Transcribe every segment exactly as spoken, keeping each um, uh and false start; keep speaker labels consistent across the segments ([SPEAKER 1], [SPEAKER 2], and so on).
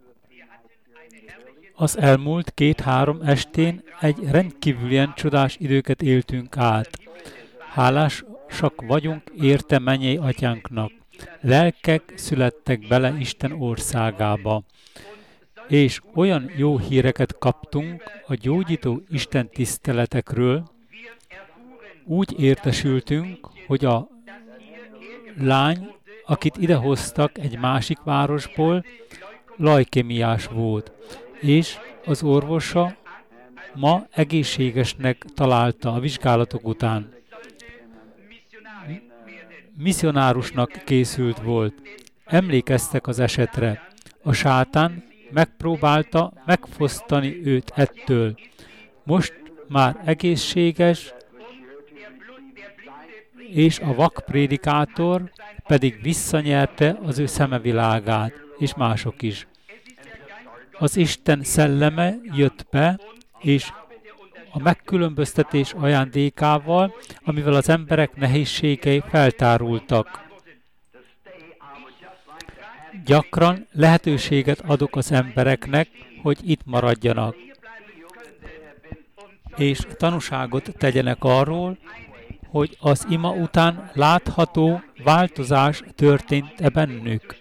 [SPEAKER 1] Az elmúlt két-három estén egy rendkívülien csodás időket éltünk át. Hálásak vagyunk érte mennyei atyánknak. Lelkek születtek bele Isten országába. És olyan jó híreket kaptunk a gyógyító Isten tiszteletekről, úgy értesültünk, hogy a lány, akit idehoztak egy másik városból, lajkémiás volt, és az orvosa ma egészségesnek találta a vizsgálatok után. Misszionárusnak készült volt. Emlékeztek az esetre. A sátán megpróbálta megfosztani őt ettől. Most már egészséges, és a vak prédikátor pedig visszanyerte az ő szemevilágát, és mások is. Az Isten szelleme jött be, és a megkülönböztetés ajándékával, amivel az emberek nehézségei feltárultak. Gyakran lehetőséget adok az embereknek, hogy itt maradjanak, és tanúságot tegyenek arról, hogy az ima után látható változás történt-e bennük.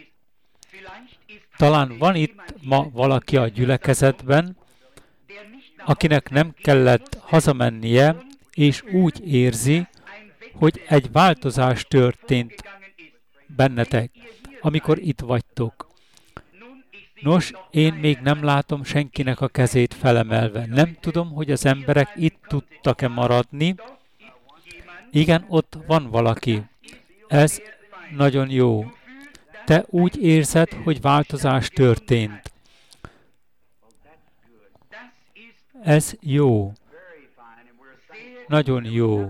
[SPEAKER 1] Talán van itt ma valaki a gyülekezetben, akinek nem kellett hazamennie, és úgy érzi, hogy egy változás történt bennetek, amikor itt vagytok. Nos, én még nem látom senkinek a kezét felemelve. Nem tudom, hogy az emberek itt tudtak-e maradni. Igen, ott van valaki. Ez nagyon jó. Te úgy érzed, hogy változás történt. Ez jó. Nagyon jó.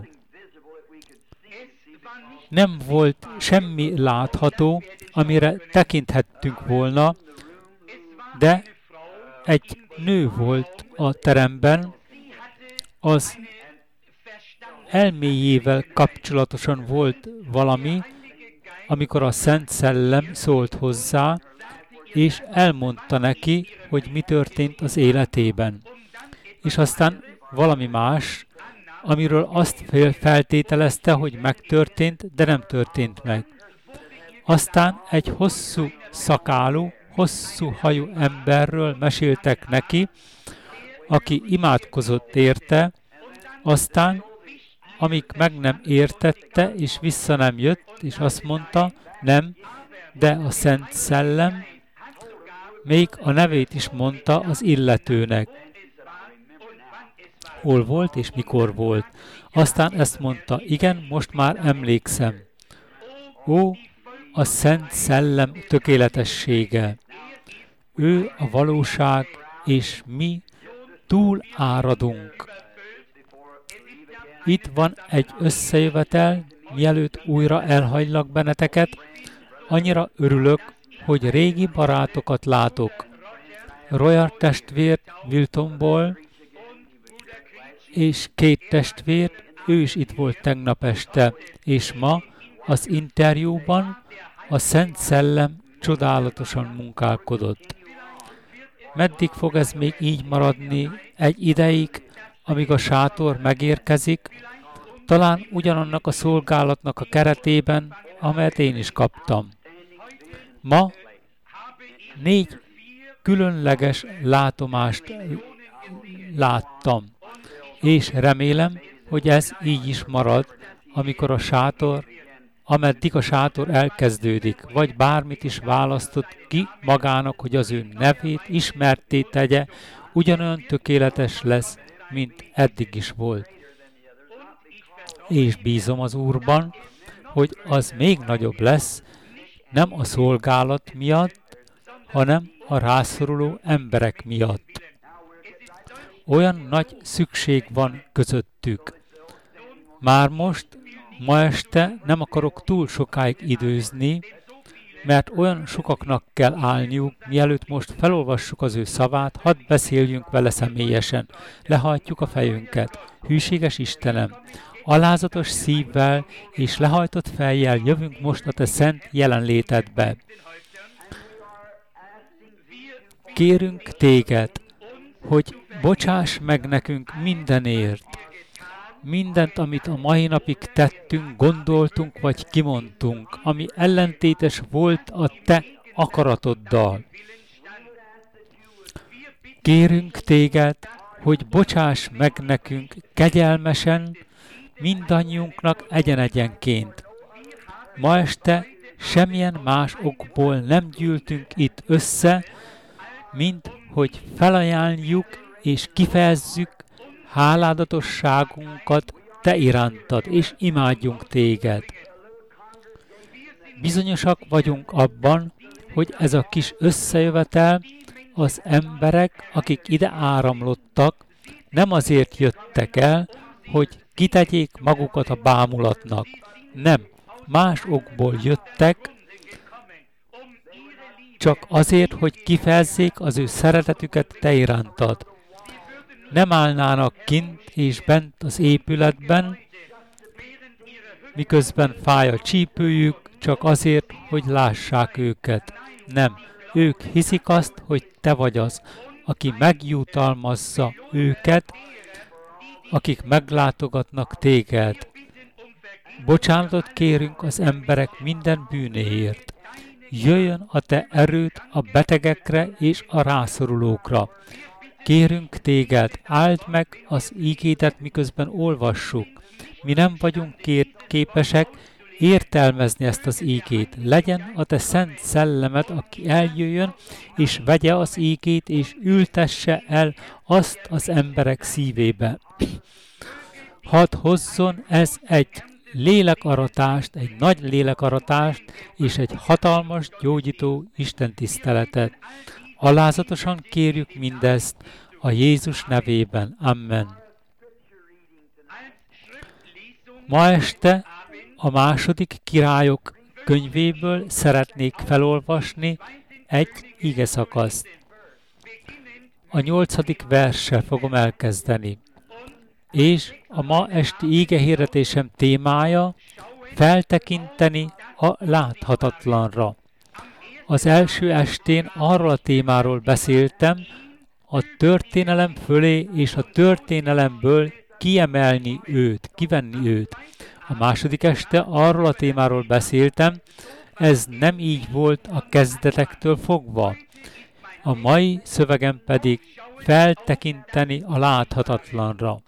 [SPEAKER 1] Nem volt semmi látható, amire tekinthettünk volna, de egy nő volt a teremben, az elméjével kapcsolatosan volt valami, amikor a Szent Szellem szólt hozzá, és elmondta neki, hogy mi történt az életében. És aztán valami más, amiről azt feltételezte, hogy megtörtént, de nem történt meg. Aztán egy hosszú szakálú, hosszú hajú emberről meséltek neki, aki imádkozott érte, aztán, amíg meg nem értette, és vissza nem jött, és azt mondta, nem, de a Szent Szellem még a nevét is mondta az illetőnek. Hol volt és mikor volt. Aztán ezt mondta, igen, most már emlékszem. Ó, a Szent Szellem tökéletessége. Ő a valóság, és mi túl áradunk. Itt van egy összejövetel, mielőtt újra elhagylak benneteket. Annyira örülök, hogy régi barátokat látok. Royal testvért Wiltonból, és két testvért, ő is itt volt tegnap este, és ma az interjúban a Szent Szellem csodálatosan munkálkodott. Meddig fog ez még így maradni egy ideig, amíg a sátor megérkezik, talán ugyanannak a szolgálatnak a keretében, amelyet én is kaptam. Ma négy különleges látomást láttam, és remélem, hogy ez így is marad, amikor a sátor, ameddig a sátor elkezdődik, vagy bármit is választott ki magának, hogy az ő nevét ismertté tegye, ugyanolyan tökéletes lesz, mint eddig is volt. És bízom az Úrban, hogy az még nagyobb lesz, nem a szolgálat miatt, hanem a rászoruló emberek miatt. Olyan nagy szükség van közöttük. Már most, ma este nem akarok túl sokáig időzni, mert olyan sokaknak kell állniuk, mielőtt most felolvassuk az ő szavát, hadd beszéljünk vele személyesen. Lehajtjuk a fejünket. Hűséges Istenem, alázatos szívvel és lehajtott fejjel jövünk most a te szent jelenlétedbe. kérünk téged, hogy bocsáss meg nekünk mindenért, mindent, amit a mai napig tettünk, gondoltunk vagy kimondtunk, ami ellentétes volt a te akaratoddal. Kérünk téged, hogy bocsáss meg nekünk kegyelmesen, mindannyiunknak egyen-egyenként. Ma este semmilyen más okból nem gyűltünk itt össze, mint hogy felajánljuk és kifejezzük háládatosságunkat te irántad, és imádjunk téged. Bizonyosak vagyunk abban, hogy ez a kis összejövetel, az emberek, akik ide áramlottak, nem azért jöttek el, hogy kitegyék magukat a bámulatnak. Nem, más okból jöttek, csak azért, hogy kifejezzék az ő szeretetüket te irántad. Nem állnának kint és bent az épületben, miközben fáj a csípőjük, csak azért, hogy lássák őket. Nem, ők hiszik azt, hogy te vagy az, aki megjutalmazza őket, akik meglátogatnak téged. Bocsánatot kérünk az emberek minden bűnéért. Jöjjön a te erőd a betegekre és a rászorulókra. Kérünk téged, áld meg az ígédet, miközben olvassuk. Mi nem vagyunk képesek értelmezni ezt az ígét. Legyen a te szent szellemed, aki eljöjjön, és vegye az ígét, és ültesse el azt az emberek szívébe. Hadd hozzon ez egy lélekaratást, egy nagy lélekaratást, és egy hatalmas, gyógyító istentiszteletet. Alázatosan kérjük mindezt a Jézus nevében. Amen. Ma este a második Királyok könyvéből szeretnék felolvasni egy igeszakaszt. A nyolcadik verssel fogom elkezdeni. És a ma esti ígehirdetésem témája feltekinteni a láthatatlanra. Az első estén arról a témáról beszéltem, a történelem fölé és a történelemből kiemelni őt, kivenni őt. A második este arról a témáról beszéltem, ez nem így volt a kezdetektől fogva. A mai szövegem pedig feltekinteni a láthatatlanra.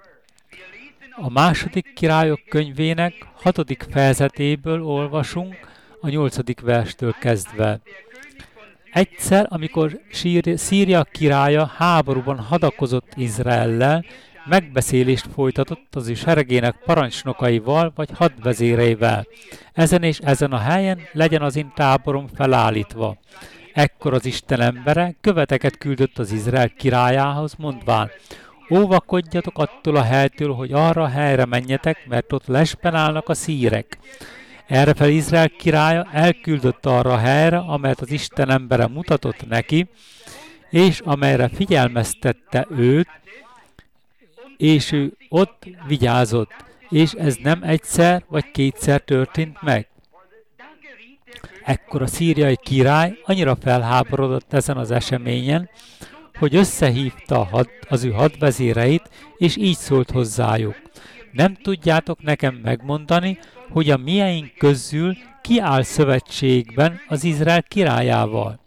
[SPEAKER 1] A második Királyok könyvének hatodik fejezetéből olvasunk, a nyolcadik verstől kezdve. Egyszer, amikor Szíria királya háborúban hadakozott Izraellel, megbeszélést folytatott az ő seregének parancsnokaival vagy hadvezéreivel. Ezen és ezen a helyen legyen az én táborom felállítva. Ekkor az Isten embere követeket küldött az Izrael királyához, mondván: óvakodjatok attól a helytől, hogy arra a helyre menjetek, mert ott lesben állnak a szírek. Errefel Izrael királya elküldött arra a helyre, amelyet az Isten embere mutatott neki, és amelyre figyelmeztette őt, és ő ott vigyázott, és ez nem egyszer vagy kétszer történt meg. Ekkor a szíriai király annyira felháborodott ezen az eseményen, hogy összehívta had, az ő hadvezéreit, és így szólt hozzájuk: nem tudjátok nekem megmondani, hogy a mieink közül ki áll szövetségben az Izrael királyával?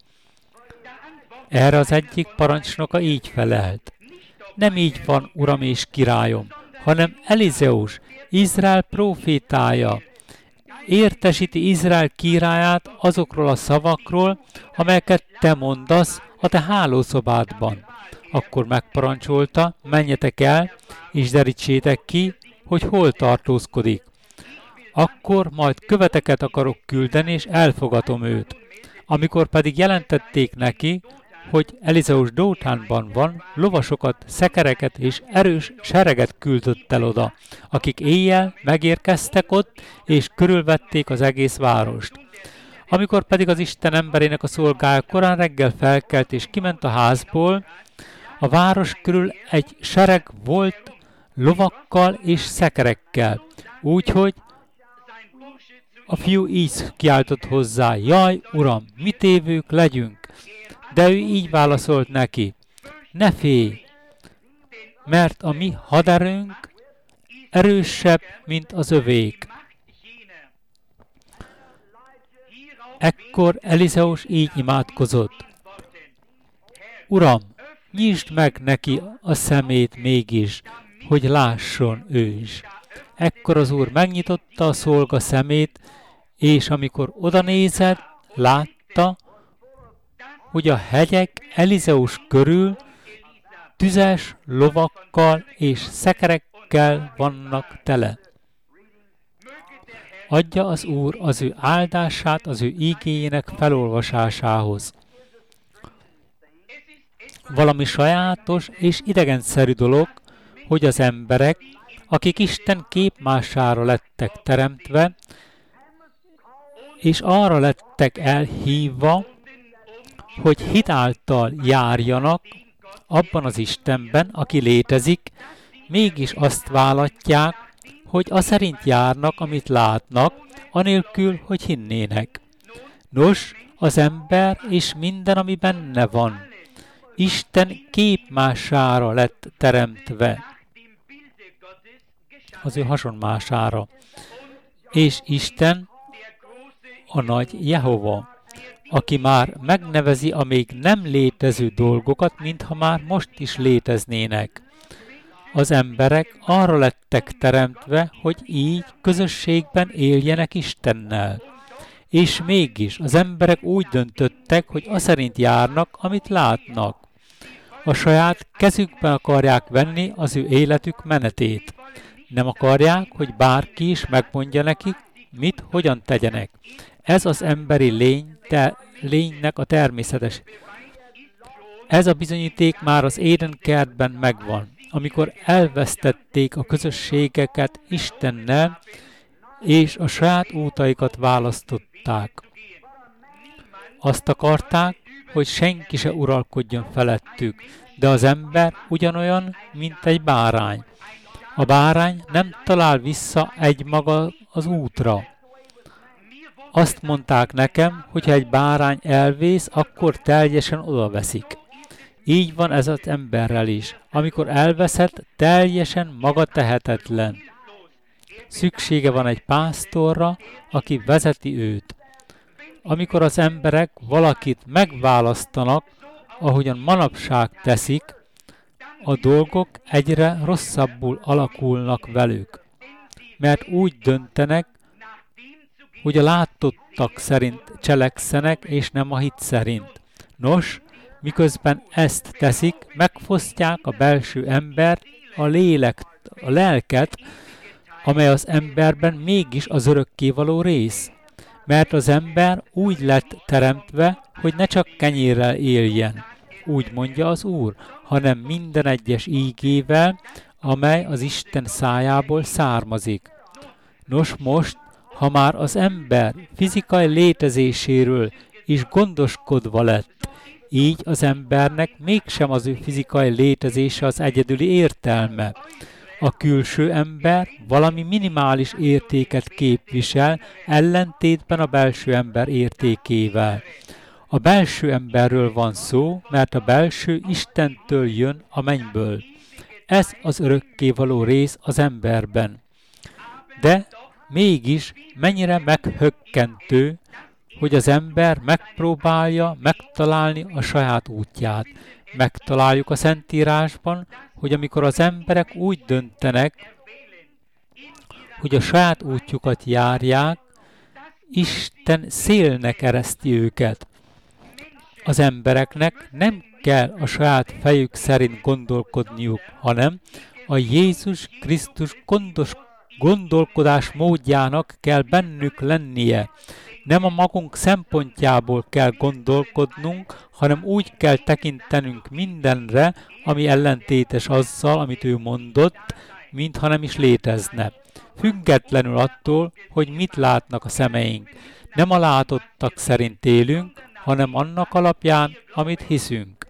[SPEAKER 1] Erre az egyik parancsnoka így felelt: nem így van, uram és királyom, hanem Elizeus, Izrael prófétája, értesíti Izrael királyát azokról a szavakról, amelyeket te mondasz a te hálószobádban. Akkor megparancsolta: menjetek el, és derítsétek ki, hogy hol tartózkodik. Akkor majd követeket akarok küldeni, és elfogatom őt. Amikor pedig jelentették neki, hogy Elizeus Dótánban van, lovasokat, szekereket és erős sereget küldött el oda, akik éjjel megérkeztek ott, és körülvették az egész várost. Amikor pedig az Isten emberének a szolgája korán reggel felkelt és kiment a házból, a város körül egy sereg volt lovakkal és szekerekkel, úgyhogy a fiú így kiáltott hozzá: jaj, uram, mi tévők legyünk! De ő így válaszolt neki: ne félj, mert a mi haderőnk erősebb, mint az övék. Ekkor Elizeus így imádkozott: Uram, nyisd meg neki a szemét mégis, hogy lásson ő is. Ekkor az Úr megnyitotta a szolga szemét, és amikor odanézett, látta, hogy a hegyek Elizeus körül tüzes lovakkal és szekerekkel vannak tele. Adja az Úr az ő áldását az ő ígéjének felolvasásához. Valami sajátos és idegenszerű dolog, hogy az emberek, akik Isten képmására lettek teremtve, és arra lettek elhívva, hogy hit által járjanak abban az Istenben, aki létezik, mégis azt választják, hogy aszerint járnak, amit látnak, anélkül, hogy hinnének. Nos, az ember és minden, ami benne van, Isten képmására lett teremtve, az ő hasonmására. És Isten a nagy Jehova, aki már megnevezi a még nem létező dolgokat, mintha már most is léteznének. Az emberek arra lettek teremtve, hogy így közösségben éljenek Istennel. És mégis az emberek úgy döntöttek, hogy aszerint járnak, amit látnak. A saját kezükben akarják venni az ő életük menetét. Nem akarják, hogy bárki is megmondja nekik, mit, hogyan tegyenek. Ez az emberi lény, te, lénynek a természetes. Ez a bizonyíték már az Édenkertben megvan, amikor elvesztették a közösségeket Istennel, és a saját útaikat választották. Azt akarták, hogy senki se uralkodjon felettük, de az ember ugyanolyan, mint egy bárány. A bárány nem talál vissza egymaga az útra. Azt mondták nekem, hogy ha egy bárány elvész, akkor teljesen odaveszik. Így van ez az emberrel is. Amikor elveszett, teljesen maga tehetetlen. Szüksége van egy pásztorra, aki vezeti őt. Amikor az emberek valakit megválasztanak, ahogyan manapság teszik, a dolgok egyre rosszabbul alakulnak velük. Mert úgy döntenek, hogy a látottak szerint cselekszenek, és nem a hit szerint. Nos, miközben ezt teszik, megfosztják a belső embert, a lélek, a lelket, amely az emberben mégis az örökkévaló rész. Mert az ember úgy lett teremtve, hogy ne csak kenyérrel éljen, úgy mondja az Úr, hanem minden egyes ígével, amely az Isten szájából származik. Nos most, ha már az ember fizikai létezéséről is gondoskodva lett, így az embernek mégsem az ő fizikai létezése az egyedüli értelme. A külső ember valami minimális értéket képvisel, ellentétben a belső ember értékével. A belső emberről van szó, mert a belső Istentől jön a mennyből. Ez az örökkévaló rész az emberben. De mégis mennyire meghökkentő, hogy az ember megpróbálja megtalálni a saját útját. Megtaláljuk a Szentírásban, hogy amikor az emberek úgy döntenek, hogy a saját útjukat járják, Isten szélnek ereszti őket. Az embereknek nem kell a saját fejük szerint gondolkodniuk, hanem a Jézus Krisztus gondos gondolkodás módjának kell bennük lennie. Nem a magunk szempontjából kell gondolkodnunk, hanem úgy kell tekintenünk mindenre, ami ellentétes azzal, amit ő mondott, mintha nem is létezne. Függetlenül attól, hogy mit látnak a szemeink. Nem a látottak szerint élünk, hanem annak alapján, amit hiszünk.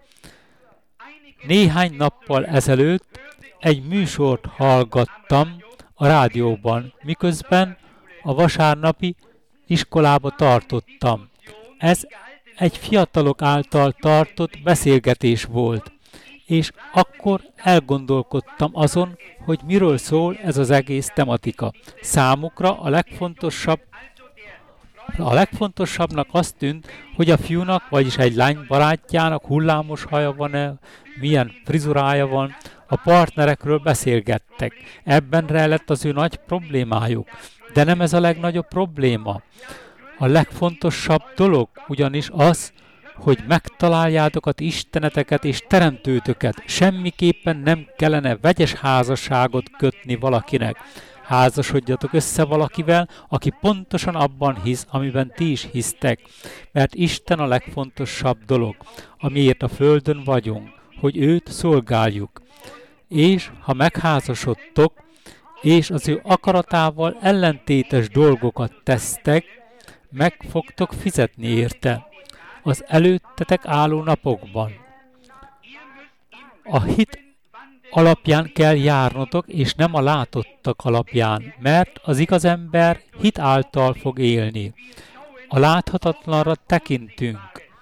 [SPEAKER 1] Néhány nappal ezelőtt egy műsort hallgattam a rádióban, miközben a vasárnapi iskolába tartottam. Ez egy fiatalok által tartott beszélgetés volt, és akkor elgondolkodtam azon, hogy miről szól ez az egész tematika. Számukra a legfontosabb A legfontosabbnak azt tűnt, hogy a fiúnak, vagyis egy lány barátjának hullámos haja van-e, milyen frizurája van, a partnerekről beszélgettek. Ebben rejlett az ő nagy problémájuk. De nem ez a legnagyobb probléma. A legfontosabb dolog ugyanis az, hogy megtaláljátok az isteneteket és teremtőtöket. Semmiképpen nem kellene vegyes házasságot kötni valakinek. Házasodjatok össze valakivel, aki pontosan abban hisz, amiben ti is hisztek. Mert Isten a legfontosabb dolog, amiért a földön vagyunk, hogy őt szolgáljuk. És ha megházasodtok, és az ő akaratával ellentétes dolgokat tesztek, meg fogtok fizetni érte az előttetek álló napokban. A hit alapján kell járnotok, és nem a látottak alapján, mert az igaz ember hit által fog élni. A láthatatlanra tekintünk.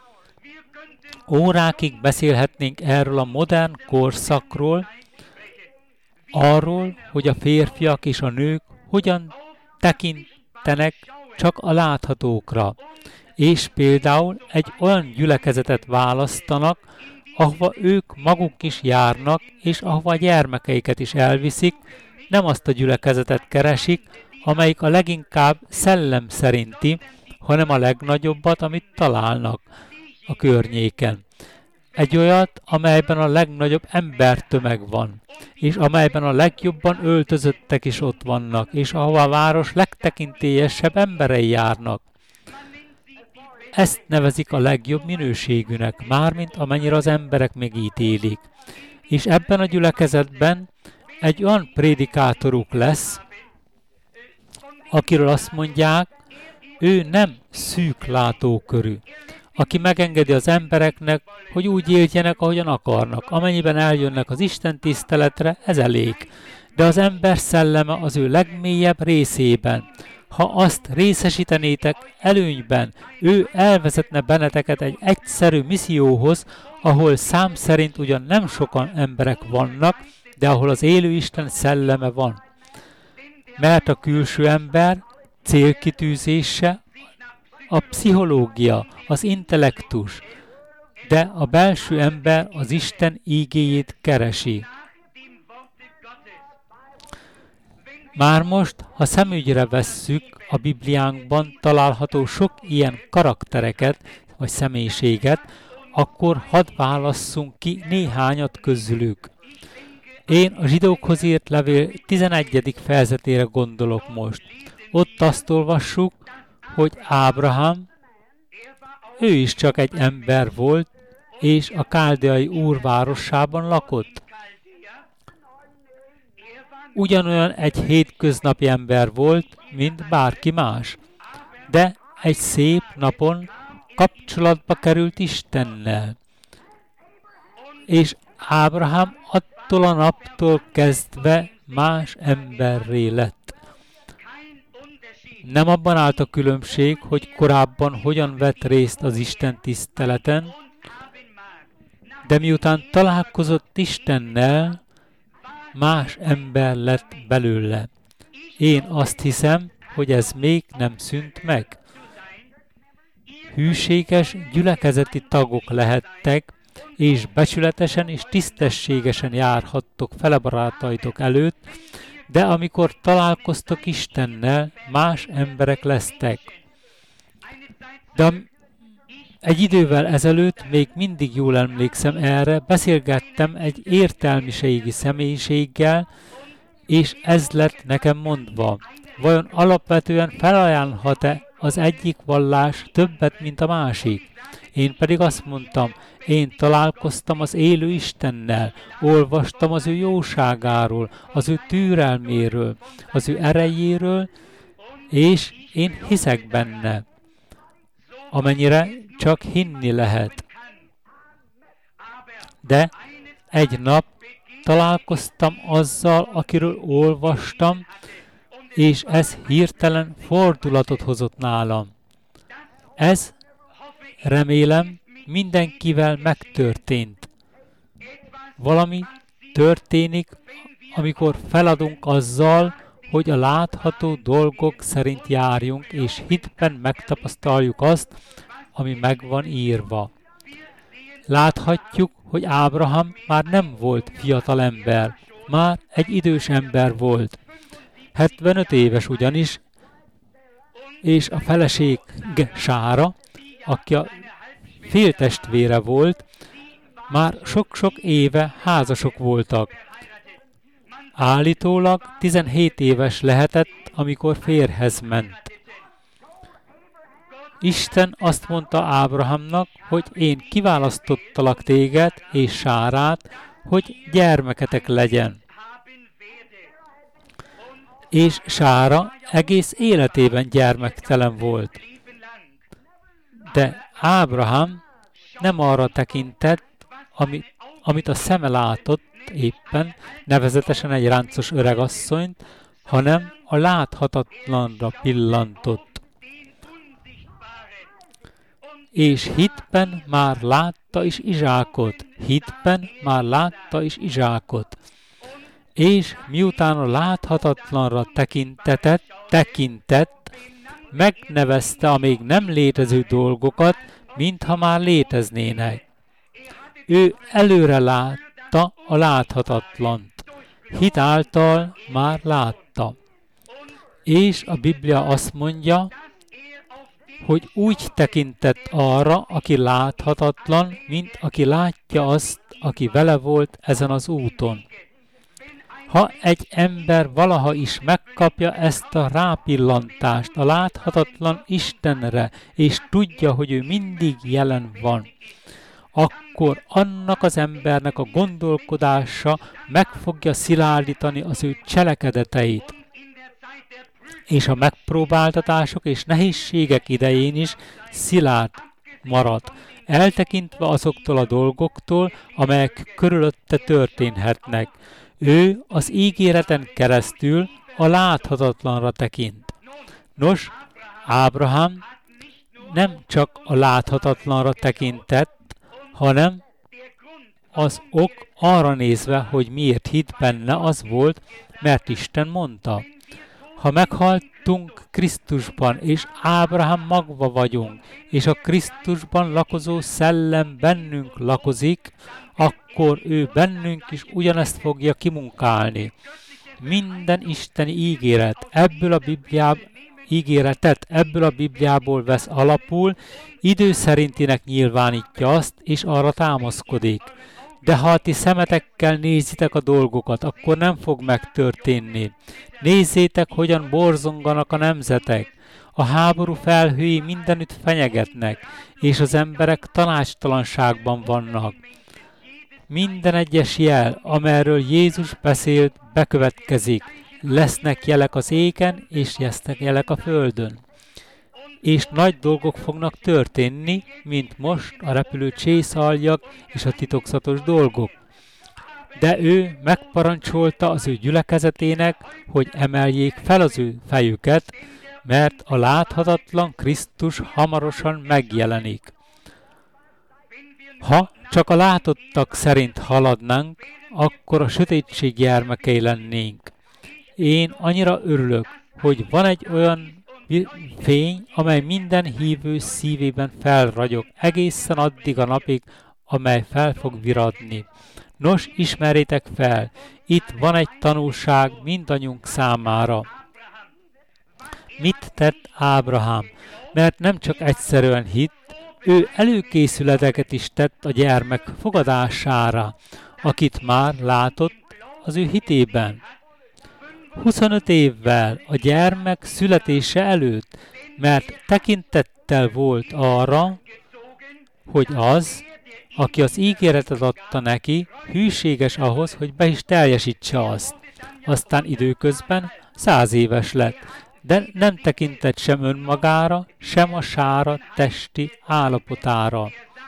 [SPEAKER 1] Órákig beszélhetnénk erről a modern korszakról, arról, hogy a férfiak és a nők hogyan tekintenek csak a láthatókra, és például egy olyan gyülekezetet választanak, ahova ők maguk is járnak, és ahova a gyermekeiket is elviszik, nem azt a gyülekezetet keresik, amelyik a leginkább szellem szerinti, hanem a legnagyobbat, amit találnak a környéken. Egy olyat, amelyben a legnagyobb embertömeg van, és amelyben a legjobban öltözöttek is ott vannak, és ahova a város legtekintélyesebb emberei járnak. Ezt nevezik a legjobb minőségűnek, mármint amennyire az emberek megítélik. És ebben a gyülekezetben egy olyan prédikátoruk lesz, akiről azt mondják, ő nem szűk látókörű, aki megengedi az embereknek, hogy úgy éljenek, ahogyan akarnak. Amennyiben eljönnek az Isten tiszteletre, ez elég. De az ember szelleme az ő legmélyebb részében. Ha azt részesítenétek előnyben, ő elvezetne benneteket egy egyszerű misszióhoz, ahol szám szerint ugyan nem sokan emberek vannak, de ahol az élő Isten szelleme van. Mert a külső ember célkitűzése a pszichológia, az intellektus, de a belső ember az Isten ígéjét keresi. Már most, ha szemügyre vesszük, a Bibliánkban található sok ilyen karaktereket, vagy személyiséget, akkor hadd válasszunk ki néhányat közülük. Én a zsidókhoz írt levél tizenegyedik fejezetére gondolok most. Ott azt olvassuk, hogy Ábrahám, ő is csak egy ember volt, és a káldeai Úr városában lakott. Ugyanolyan egy hétköznapi ember volt, mint bárki más, de egy szép napon kapcsolatba került Istennel. És Ábrahám attól a naptól kezdve más emberré lett. Nem abban állt a különbség, hogy korábban hogyan vett részt az Isten tiszteleten, de miután találkozott Istennel, más ember lett belőle. Én azt hiszem, hogy ez még nem szűnt meg. Hűséges gyülekezeti tagok lehettek, és becsületesen és tisztességesen járhattok fele barátaitok előtt, de amikor találkoztok Istennel, más emberek lesztek. De egy idővel ezelőtt, még mindig jól emlékszem erre, beszélgettem egy értelmiségi személyiséggel, és ez lett nekem mondva. Vajon alapvetően felajánlhat-e az egyik vallás többet, mint a másik? Én pedig azt mondtam, én találkoztam az élő Istennel, olvastam az ő jóságáról, az ő türelméről, az ő erejéről, és én hiszek benne, amennyire csak hinni lehet. De egy nap találkoztam azzal, akiről olvastam, és ez hirtelen fordulatot hozott nálam. Ez remélem, mindenkivel megtörtént. Valami történik, amikor feladunk azzal, hogy a látható dolgok szerint járjunk, és hitben megtapasztaljuk azt, ami meg van írva. Láthatjuk, hogy Ábrahám már nem volt fiatal ember, már egy idős ember volt. hetvenöt éves ugyanis, és a feleség Sára, aki a féltestvére volt, már sok-sok éve házasok voltak. Állítólag tizenhét éves lehetett, amikor férjhez ment. Isten azt mondta Ábrahámnak, hogy én kiválasztottalak téged és Sárát, hogy gyermeketek legyen. És Sára egész életében gyermektelen volt. De Ábrahám nem arra tekintett, amit, amit a szeme látott éppen, nevezetesen egy ráncos öregasszonyt, hanem a láthatatlanra pillantott. És hitben már látta is Izsákot, hitben már látta is Izsákot. És miután a láthatatlanra tekintetett, tekintett, megnevezte a még nem létező dolgokat, mintha már léteznének. Ő előre látta a láthatatlant, hit által már látta. És a Biblia azt mondja, hogy úgy tekintett arra, aki láthatatlan, mint aki látja azt, aki vele volt ezen az úton. Ha egy ember valaha is megkapja ezt a rápillantást a láthatatlan Istenre, és tudja, hogy ő mindig jelen van, akkor annak az embernek a gondolkodása meg fogja szilárdítani az ő cselekedeteit. És a megpróbáltatások és nehézségek idején is szilárd marad, eltekintve azoktól a dolgoktól, amelyek körülötte történhetnek. Ő az ígéreten keresztül a láthatatlanra tekint. Nos, Ábrahám nem csak a láthatatlanra tekintett, hanem az ok arra nézve, hogy miért hitt benne, az volt, mert Isten mondta. Ha meghaltunk Krisztusban, és Ábrahám magva vagyunk, és a Krisztusban lakozó szellem bennünk lakozik, akkor ő bennünk is ugyanezt fogja kimunkálni. Minden isteni ígéret ebből a Bibliából, ígéretet ebből a Bibliából vesz alapul, idő szerintinek nyilvánítja azt, és arra támaszkodik. De ha ti szemetekkel nézitek a dolgokat, akkor nem fog megtörténni. Nézzétek, hogyan borzonganak a nemzetek. A háború felhői mindenütt fenyegetnek, és az emberek tanácstalanságban vannak. Minden egyes jel, amelyről Jézus beszélt, bekövetkezik. Lesznek jelek az égen, és lesznek jelek a földön. És nagy dolgok fognak történni, mint most a repülő csészáljak és a titokzatos dolgok. De ő megparancsolta az ő gyülekezetének, hogy emeljék fel az ő fejüket, mert a láthatatlan Krisztus hamarosan megjelenik. Ha csak a látottak szerint haladnánk, akkor a sötétség gyermekei lennénk. Én annyira örülök, hogy van egy olyan fény, amely minden hívő szívében felragyog, egészen addig a napig, amely fel fog viradni. Nos, ismerjétek fel, itt van egy tanulság mindannyiunk számára. Mit tett Ábrahám? Mert nem csak egyszerűen hitt, ő előkészületeket is tett a gyermek fogadására, akit már látott az ő hitében. huszonöt évvel a gyermek születése előtt, mert tekintettel volt arra, hogy az, aki az ígéretet adta neki, hűséges ahhoz, hogy be is teljesítse azt. Aztán időközben száz éves lett, de nem tekintett sem önmagára, sem a Sára testi állapotára.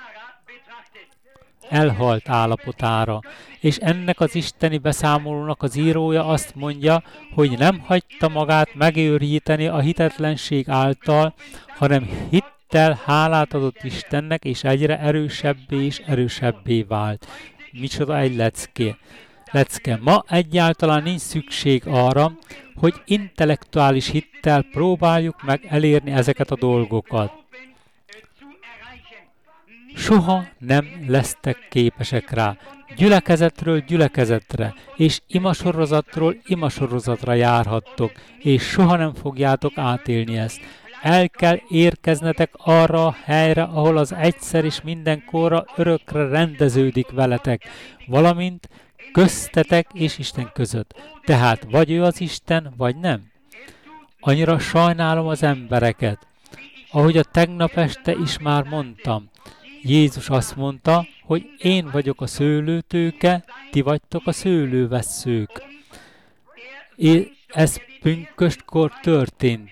[SPEAKER 1] Elhalt állapotára, és ennek az isteni beszámolónak az írója azt mondja, hogy nem hagyta magát megőríteni a hitetlenség által, hanem hitt hittel hálát adott Istennek, és egyre erősebbé és erősebbé vált. Micsoda egy lecke. lecke. Ma egyáltalán nincs szükség arra, hogy intellektuális hittel próbáljuk meg elérni ezeket a dolgokat. Soha nem lesztek képesek rá. Gyülekezetről gyülekezetre, és imasorozatról imasorozatra járhattok, és soha nem fogjátok átélni ezt. El kell érkeznetek arra a helyre, ahol az egyszer és mindenkorra örökre rendeződik veletek, valamint köztetek és Isten között. Tehát vagy ő az Isten, vagy nem. Annyira sajnálom az embereket. Ahogy a tegnap este is már mondtam, Jézus azt mondta, hogy én vagyok a szőlőtőke, ti vagytok a szőlővesszők. És ez pünköstkor történt.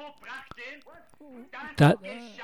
[SPEAKER 1] Tehát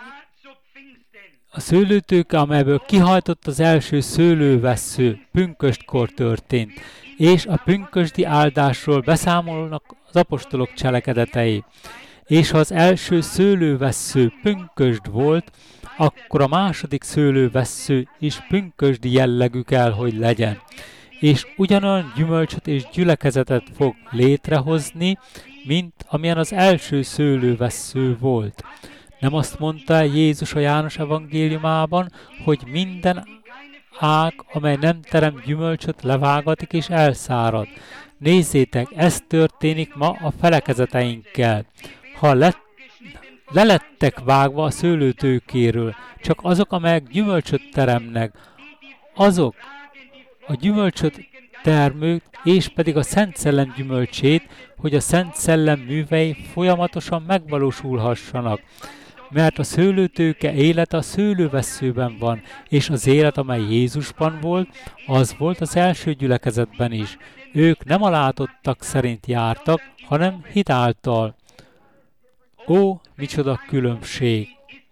[SPEAKER 1] a szőlőtőke, amelyből kihajtott az első szőlővessző, pünköstkor történt, és a pünkösdi áldásról beszámolnak az apostolok cselekedetei. És ha az első szőlővessző pünkösd volt, akkor a második szőlővessző is pünkösdi jellegű kell, hogy legyen. És ugyanolyan gyümölcsöt és gyülekezetet fog létrehozni, mint amilyen az első szőlővessző volt. Nem azt mondta Jézus a János evangéliumában, hogy minden ág, amely nem terem gyümölcsöt, levágatik és elszárad. Nézzétek, ez történik ma a felekezeteinkkel. Ha lett Le lettek vágva a szőlőtőkéről, csak azok, amelyek gyümölcsöt teremnek, azok a gyümölcsöt termők, és pedig a Szent Szellem gyümölcsét, hogy a Szent Szellem művei folyamatosan megvalósulhassanak. Mert a szőlőtőke élete a szőlővesszőben van, és az élet, amely Jézusban volt, az volt az első gyülekezetben is. Ők nem a látottak szerint jártak, hanem hit által. Ó, micsoda különbség!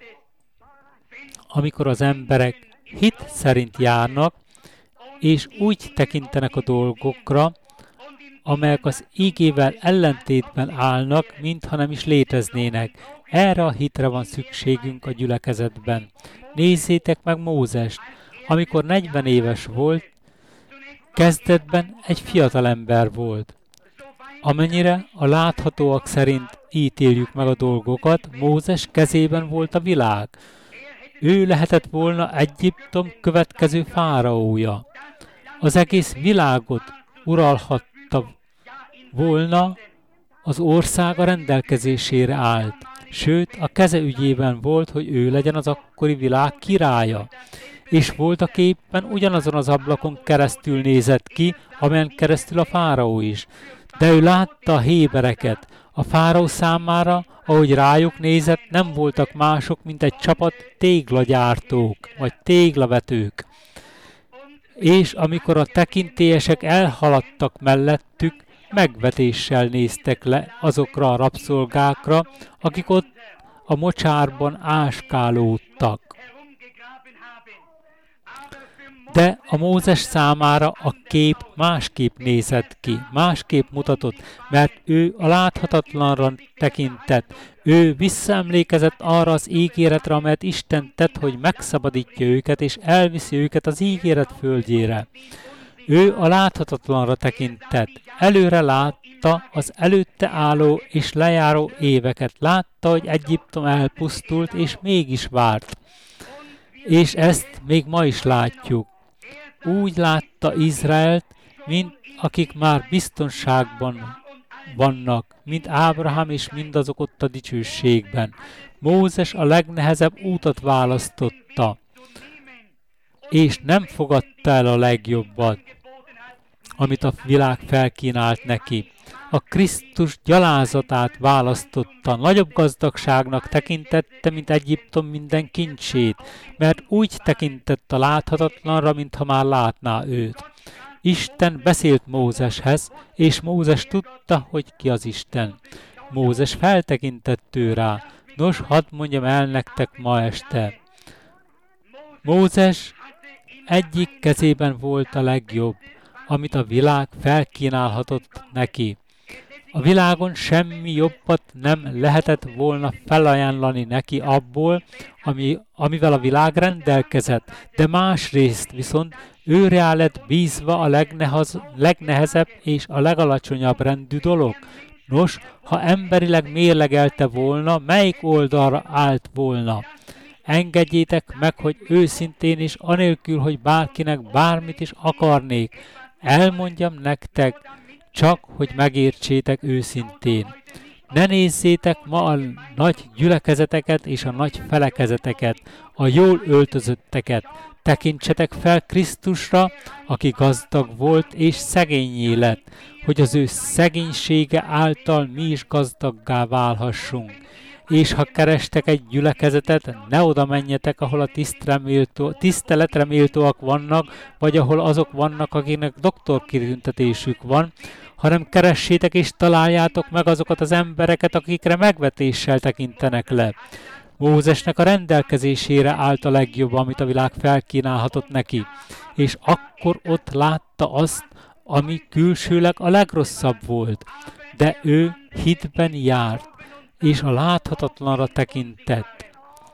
[SPEAKER 1] Amikor az emberek hit szerint járnak, és úgy tekintenek a dolgokra, amelyek az ígével ellentétben állnak, mintha nem is léteznének. Erre a hitre van szükségünk a gyülekezetben. Nézzétek meg Mózest, amikor negyven éves volt, kezdetben egy fiatalember volt. Amennyire a láthatóak szerint ítéljük meg a dolgokat, Mózes kezében volt a világ. Ő lehetett volna Egyiptom következő fáraója. Az egész világot uralhatta volna, az országa rendelkezésére állt. Sőt, a keze ügyében volt, hogy ő legyen az akkori világ királya. És voltak éppen ugyanazon az ablakon keresztül nézett ki, amelyen keresztül a fáraó is. De ő látta a hébereket. A fáraó számára, ahogy rájuk nézett, nem voltak mások, mint egy csapat téglagyártók, vagy téglavetők. És amikor a tekintélyesek elhaladtak mellettük, megvetéssel néztek le azokra a rabszolgákra, akik ott a mocsárban áskálódtak. De a Mózes számára a kép másképp nézett ki, másképp mutatott, mert ő a láthatatlanra tekintett. Ő visszaemlékezett arra az ígéretre, amelyet Isten tett, hogy megszabadítja őket, és elviszi őket az ígéret földjére. Ő a láthatatlanra tekintett. Előre látta az előtte álló és lejáró éveket. Látta, hogy Egyiptom elpusztult, és mégis várt. És ezt még ma is látjuk. Úgy látta Izraelt, mint akik már biztonságban vannak, mint Ábrahám és mindazok ott a dicsőségben. Mózes a legnehezebb útat választotta, és nem fogadta el a legjobbat, amit a világ felkínált neki. A Krisztus gyalázatát választotta, nagyobb gazdagságnak tekintette, mint Egyiptom minden kincsét, mert úgy tekintett a láthatatlanra, mintha már látná őt. Isten beszélt Mózeshez, és Mózes tudta, hogy ki az Isten. Mózes feltekintett ő rá. Nos, hadd mondjam el nektek ma este. Mózes egyik kezében volt a legjobb, amit a világ felkínálhatott neki. A világon semmi jobbat nem lehetett volna felajánlani neki abból, ami, amivel a világ rendelkezett, de másrészt viszont őre lett bízva a legnehez, legnehezebb és a legalacsonyabb rendű dolog. Nos, ha emberileg mérlegelte volna, melyik oldalra állt volna? Engedjétek meg, hogy őszintén és anélkül, hogy bárkinek bármit is akarnék, elmondjam nektek, csak hogy megértsétek őszintén. Ne nézzétek ma a nagy gyülekezeteket és a nagy felekezeteket, a jól öltözötteket. Tekintsetek fel Krisztusra, aki gazdag volt és szegényé lett, hogy az ő szegénysége által mi is gazdaggá válhassunk. És ha kerestek egy gyülekezetet, ne oda menjetek, ahol a tiszteletre méltóak vannak, vagy ahol azok vannak, akiknek doktorkitüntetésük van, hanem keressétek és találjátok meg azokat az embereket, akikre megvetéssel tekintenek le. Mózesnek a rendelkezésére állt a legjobb, amit a világ felkínálhatott neki, és akkor ott látta azt, ami külsőleg a legrosszabb volt, de ő hitben járt, és a láthatatlanra tekintett.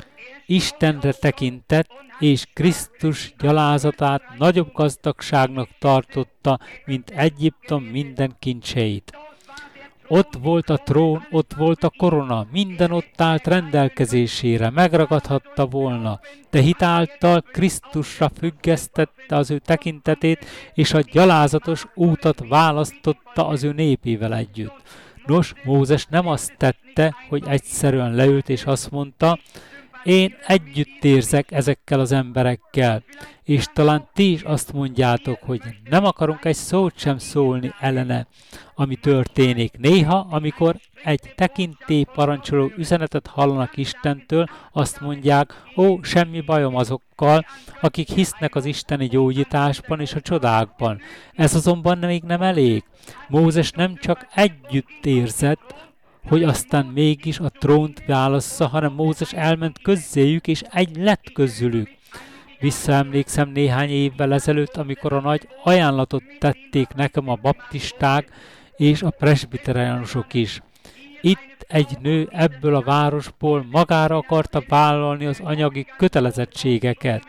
[SPEAKER 1] Istenre tekintett, és Krisztus gyalázatát nagyobb gazdagságnak tartotta, mint Egyiptom minden kincseit. Ott volt a trón, ott volt a korona, minden ott állt rendelkezésére, megragadhatta volna, de hitáltal Krisztusra függesztette az ő tekintetét, és a gyalázatos útat választotta az ő népével együtt. Nos, Mózes nem azt tette, hogy egyszerűen leült és azt mondta, én együtt érzek ezekkel az emberekkel, és talán ti is azt mondjátok, hogy nem akarunk egy szót sem szólni ellene, ami történik. Néha, amikor egy tekintély parancsoló üzenetet hallanak Istentől, azt mondják, ó, semmi bajom azokkal, akik hisznek az isteni gyógyításban és a csodákban. Ez azonban még nem elég. Mózes nem csak együtt érzett, hogy aztán mégis a trónt válassza, hanem Mózes elment közzéjük, és egy lett közülük. Visszaemlékszem néhány évvel ezelőtt, amikor a nagy ajánlatot tették nekem a baptisták és a presbiteránosok is. Itt egy nő ebből a városból magára akarta vállalni az anyagi kötelezettségeket.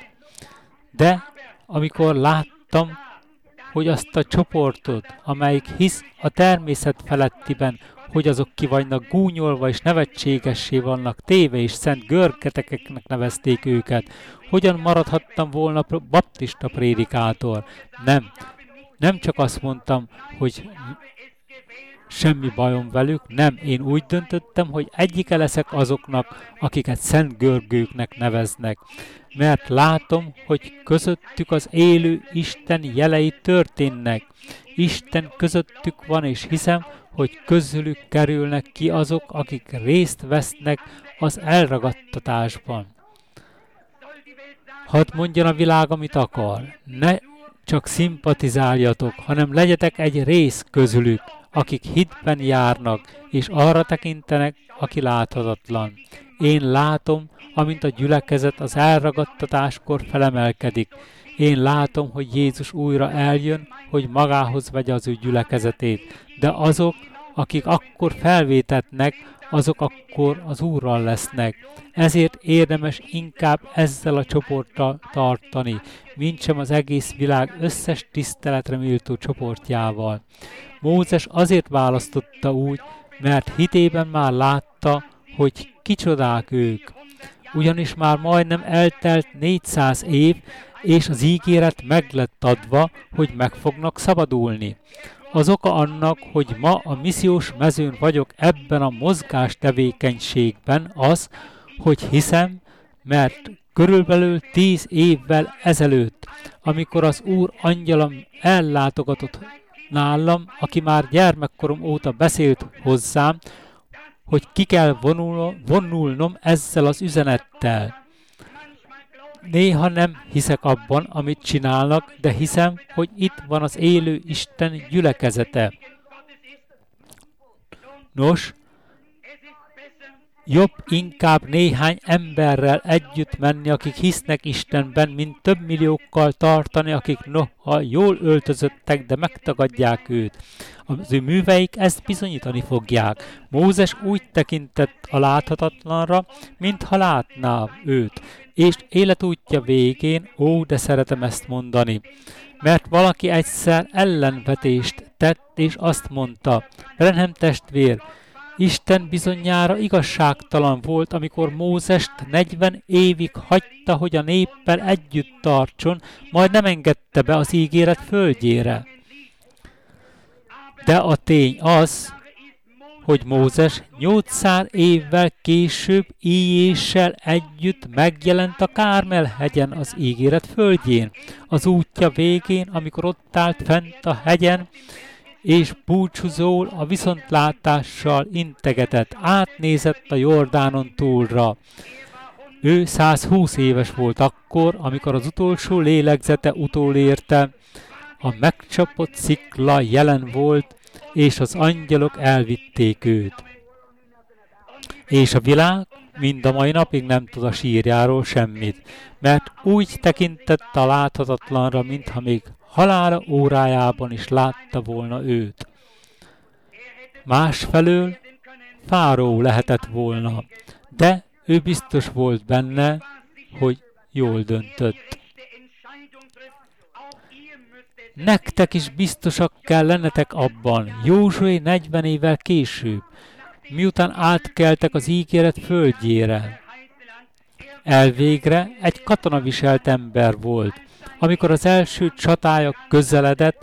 [SPEAKER 1] De amikor láttam, hogy azt a csoportot, amelyik hisz a természet felettiben, hogy azok ki vannak gúnyolva és nevetségessé vannak téve, és szent görgeteknek nevezték őket. Hogyan maradhattam volna baptista prédikátor? Nem. Nem csak azt mondtam, hogy semmi bajom velük, nem. Én úgy döntöttem, hogy egyike leszek azoknak, akiket szent görgőknek neveznek. Mert látom, hogy közöttük az élő Isten jelei történnek. Isten közöttük van, és hiszem, hogy közülük kerülnek ki azok, akik részt vesznek az elragadtatásban. Hadd mondjon a világ, amit akar. Ne csak szimpatizáljatok, hanem legyetek egy rész közülük, akik hitben járnak, és arra tekintenek, aki láthatatlan. Én látom, amint a gyülekezet az elragadtatáskor felemelkedik. Én látom, hogy Jézus újra eljön, hogy magához vegye az ő gyülekezetét. De azok, akik akkor felvétetnek, azok akkor az Úrral lesznek. Ezért érdemes inkább ezzel a csoporttal tartani, mintsem az egész világ összes tiszteletre méltó csoportjával. Mózes azért választotta úgy, mert hitében már látta, hogy kicsodák ők. Ugyanis már majdnem eltelt négyszáz év, és az ígéret meg lett adva, hogy meg fognak szabadulni. Az oka annak, hogy ma a missziós mezőn vagyok ebben a mozgás tevékenységben az, hogy hiszem, mert körülbelül tíz évvel ezelőtt, amikor az Úr angyalam ellátogatott nálam, aki már gyermekkorom óta beszélt hozzám, hogy ki kell vonul, vonulnom ezzel az üzenettel. Néha nem hiszek abban, amit csinálnak, de hiszem, hogy itt van az élő Isten gyülekezete. Nos, Jobb inkább néhány emberrel együtt menni, akik hisznek Istenben, mint több milliókkal tartani, akik noha jól öltözöttek, de megtagadják őt. Az ő műveik ezt bizonyítani fogják. Mózes úgy tekintett a láthatatlanra, mintha látná őt, és életútja végén, ó, de szeretem ezt mondani, mert valaki egyszer ellenvetést tett, és azt mondta, Branham testvér, Isten bizonyára igazságtalan volt, amikor Mózest negyven évig hagyta, hogy a néppel együtt tartson, majd nem engedte be az ígéret földjére. De a tény az, hogy Mózes nyolcszáz évvel később Íjéssel együtt megjelent a Kármel-hegyen az ígéret földjén, az útja végén, amikor ott állt fent a hegyen, és búcsúzól a viszontlátással integetett, átnézett a Jordánon túlra. Ő százhúsz éves volt akkor, amikor az utolsó lélegzete utolérte, a megcsapott szikla jelen volt, és az angyalok elvitték őt. És a világ mind a mai napig nem tud a sírjáról semmit, mert úgy tekintett a láthatatlanra, mintha még halála órájában is látta volna őt. Másfelől fáró lehetett volna, de ő biztos volt benne, hogy jól döntött. Nektek is biztosak kell lennetek abban, Józsué negyven évvel később, miután átkeltek az ígéret földjére. Elvégre egy katonaviselt ember volt. Amikor az első csatája közeledett,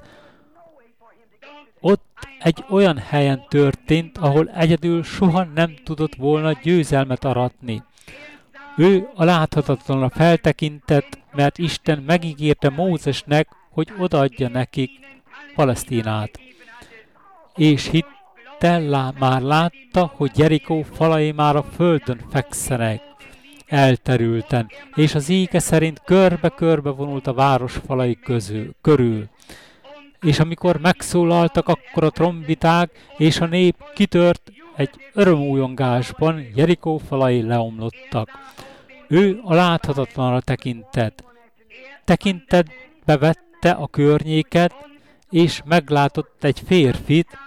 [SPEAKER 1] ott egy olyan helyen történt, ahol egyedül soha nem tudott volna győzelmet aratni. Ő a láthatatlanra feltekintett, mert Isten megígérte Mózesnek, hogy odaadja nekik Palesztinát. És hittel lá, már látta, hogy Jerikó falai már a földön fekszenek, elterülten, és az íge szerint körbe-körbe vonult a város falai közül, körül. És amikor megszólaltak, akkor a trombiták, és a nép kitört egy örömújongásban, Jerikó falai leomlottak. Ő a láthatatlanra tekintett. Tekintetbe vette a környéket, és meglátott egy férfit,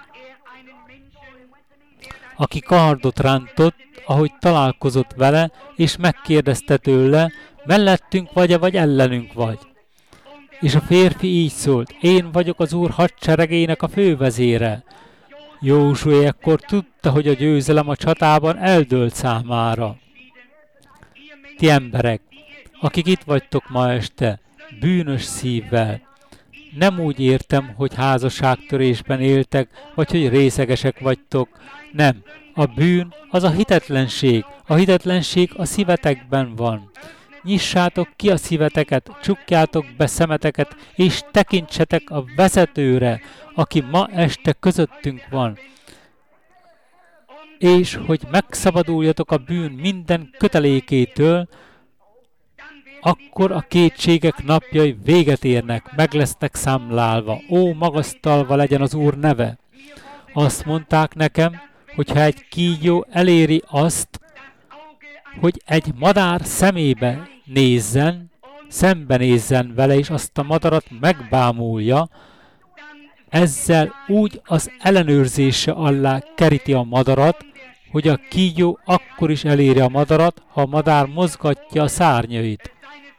[SPEAKER 1] aki kardot rántott, ahogy találkozott vele, és megkérdezte tőle, mellettünk vagy-e, vagy ellenünk vagy. És a férfi így szólt, én vagyok az Úr hadseregének a fővezére. Józsué ekkor tudta, hogy a győzelem a csatában eldőlt számára. Ti emberek, akik itt vagytok ma este, bűnös szívvel, nem úgy értem, hogy házasságtörésben éltek, vagy hogy részegesek vagytok. Nem, a bűn az a hitetlenség. A hitetlenség a szívetekben van. Nyissátok ki a szíveteket, csukjátok be szemeteket, és tekintsetek a vezetőre, aki ma este közöttünk van. És hogy megszabaduljatok a bűn minden kötelékétől, akkor a kétségek napjai véget érnek, meg lesznek számlálva. Ó, magasztalva legyen az Úr neve! Azt mondták nekem, hogyha egy kígyó eléri azt, hogy egy madár szemébe nézzen, szembenézzen vele, és azt a madarat megbámulja, ezzel úgy az ellenőrzése alá keríti a madarat, hogy a kígyó akkor is eléri a madarat, ha a madár mozgatja a szárnyait.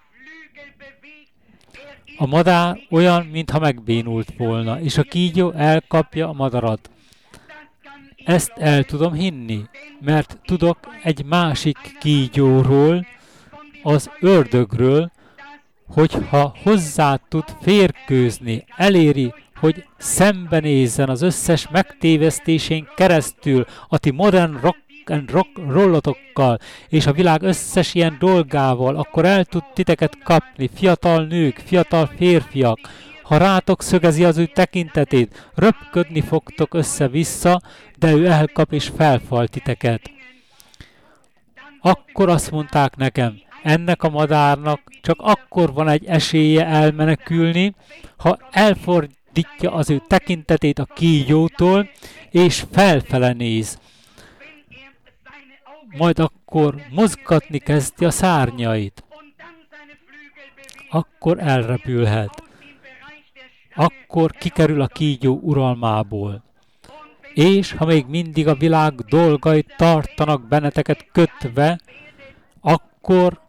[SPEAKER 1] A madár olyan, mintha megbénult volna, és a kígyó elkapja a madarat. Ezt el tudom hinni, mert tudok egy másik kígyóról, az ördögről, hogyha hozzá tud férkőzni, eléri, hogy szembenézzen az összes megtévesztésén keresztül a ti modern rock and rock rollotokkal és a világ összes ilyen dolgával, akkor el tud titeket kapni, fiatal nők, fiatal férfiak. Ha rátok szögezi az ő tekintetét, röpködni fogtok össze-vissza, de ő elkap és felfal titeket. Akkor azt mondták nekem, ennek a madárnak csak akkor van egy esélye elmenekülni, ha elfordítja az ő tekintetét a kígyótól, és felfele néz. majd akkor mozgatni kezdi a szárnyait. Akkor elrepülhet. Akkor kikerül a kígyó uralmából. És ha még mindig a világ dolgai tartanak benneteket kötve, akkor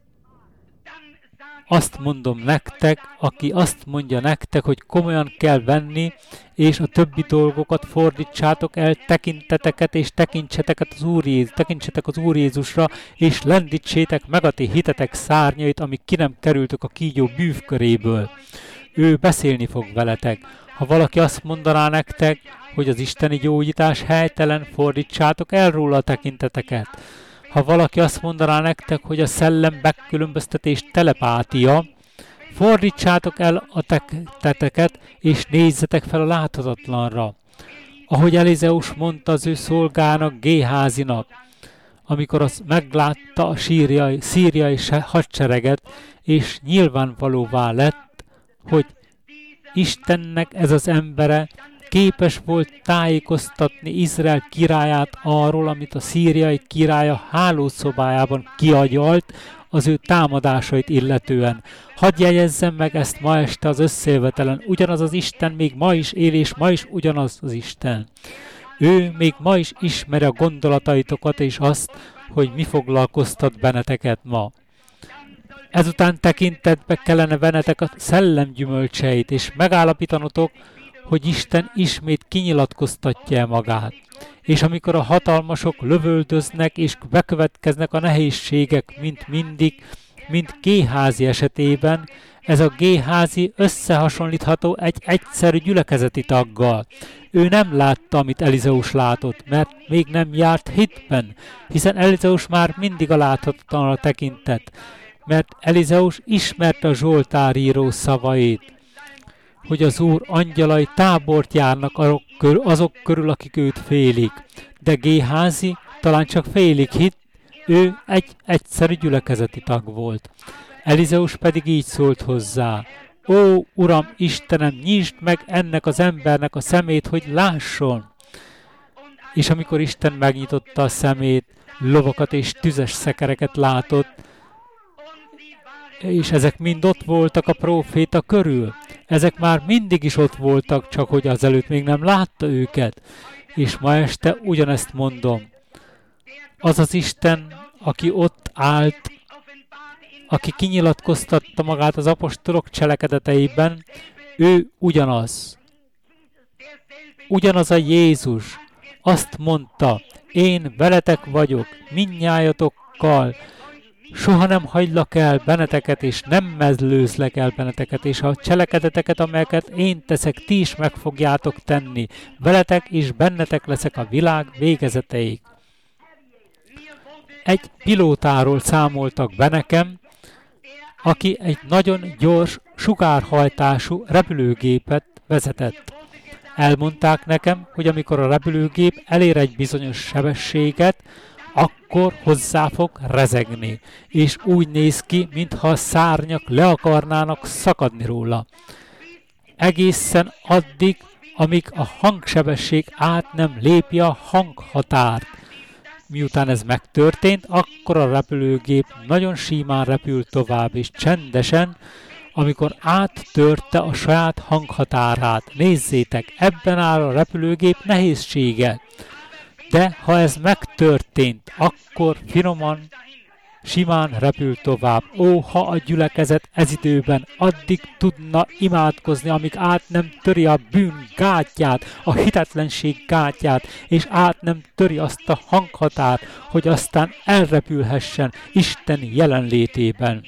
[SPEAKER 1] azt mondom nektek, aki azt mondja nektek, hogy komolyan kell venni, és a többi dolgokat fordítsátok el tekinteteket, és tekintsetek az Úr, Jézus, tekintsetek az Úr Jézusra, és lendítsétek meg a ti hitetek szárnyait, amik ki nem kerültök a kígyó bűvköréből. Ő beszélni fog veletek. Ha valaki azt mondaná nektek, hogy az isteni gyógyítás helytelen, fordítsátok el róla a tekinteteket. Ha valaki azt mondaná nektek, hogy a szellem megkülönböztetés telepátia, fordítsátok el a tekinteteket, és nézzetek fel a láthatatlanra. Ahogy Elizeus mondta az ő szolgának, Géházinak, amikor az meglátta a síriai, szíriai hadsereget, és nyilvánvalóvá lett, hogy Istennek ez az embere képes volt tájékoztatni Izrael királyát arról, amit a szíriai királya hálószobájában kiagyalt az ő támadásait illetően. Hadd jegyezzem meg ezt ma este az összejövetelen. Ugyanaz az Isten még ma is él, és ma is ugyanaz az Isten. Ő még ma is ismeri a gondolataitokat, és azt, hogy mi foglalkoztat benneteket ma. Ezután tekintetbe kellene vennetek a szellem gyümölcseit, és megállapítanotok, hogy Isten ismét kinyilatkoztatja magát. És amikor a hatalmasok lövöldöznek, és bekövetkeznek a nehézségek, mint mindig, mint Géházi esetében, ez a Géházi összehasonlítható egy egyszerű gyülekezeti taggal. Ő nem látta, amit Elizeus látott, mert még nem járt hitben, hiszen Elizeus már mindig a láthatatlanra tekintett, mert Elizeus ismerte a Zsoltáríró szavait, hogy az Úr angyalai tábort járnak azok körül, akik őt félik. De Géházi talán csak félig hitt, ő egy egyszerű gyülekezeti tag volt. Elizeus pedig így szólt hozzá: Ó, Uram, Istenem, nyisd meg ennek az embernek a szemét, hogy lásson. És amikor Isten megnyitotta a szemét, lovakat és tüzes szekereket látott, és ezek mind ott voltak a próféta körül. Ezek már mindig is ott voltak, csak hogy azelőtt még nem látta őket. És ma este ugyanezt mondom. Az az Isten, aki ott állt, aki kinyilatkoztatta magát az apostolok cselekedeteiben, ő ugyanaz. Ugyanaz a Jézus. Azt mondta, én veletek vagyok, mindnyájatokkal, soha nem hagylak el benneteket, és nem mellőzlek el benneteket, és a cselekedeteket, amelyeket én teszek, ti is meg fogjátok tenni. Veletek és bennetek leszek a világ végezeteig. Egy pilótáról számoltak be nekem, aki egy nagyon gyors, sugárhajtású repülőgépet vezetett. Elmondták nekem, hogy amikor a repülőgép elér egy bizonyos sebességet, akkor hozzá fog rezegni, és úgy néz ki, mintha a szárnyak le akarnának szakadni róla. Egészen addig, amíg a hangsebesség át nem lépi a hanghatárt. Miután ez megtörtént, akkor a repülőgép nagyon símán repült tovább, és csendesen, amikor áttörte a saját hanghatárát. Nézzétek, ebben áll a repülőgép nehézsége. De ha ez megtörtént, akkor finoman, simán repül tovább. Ó, ha a gyülekezet ez időben addig tudna imádkozni, amíg át nem töri a bűn gátját, a hitetlenség gátját, és át nem töri azt a hanghatárt, hogy aztán elrepülhessen Isten jelenlétében.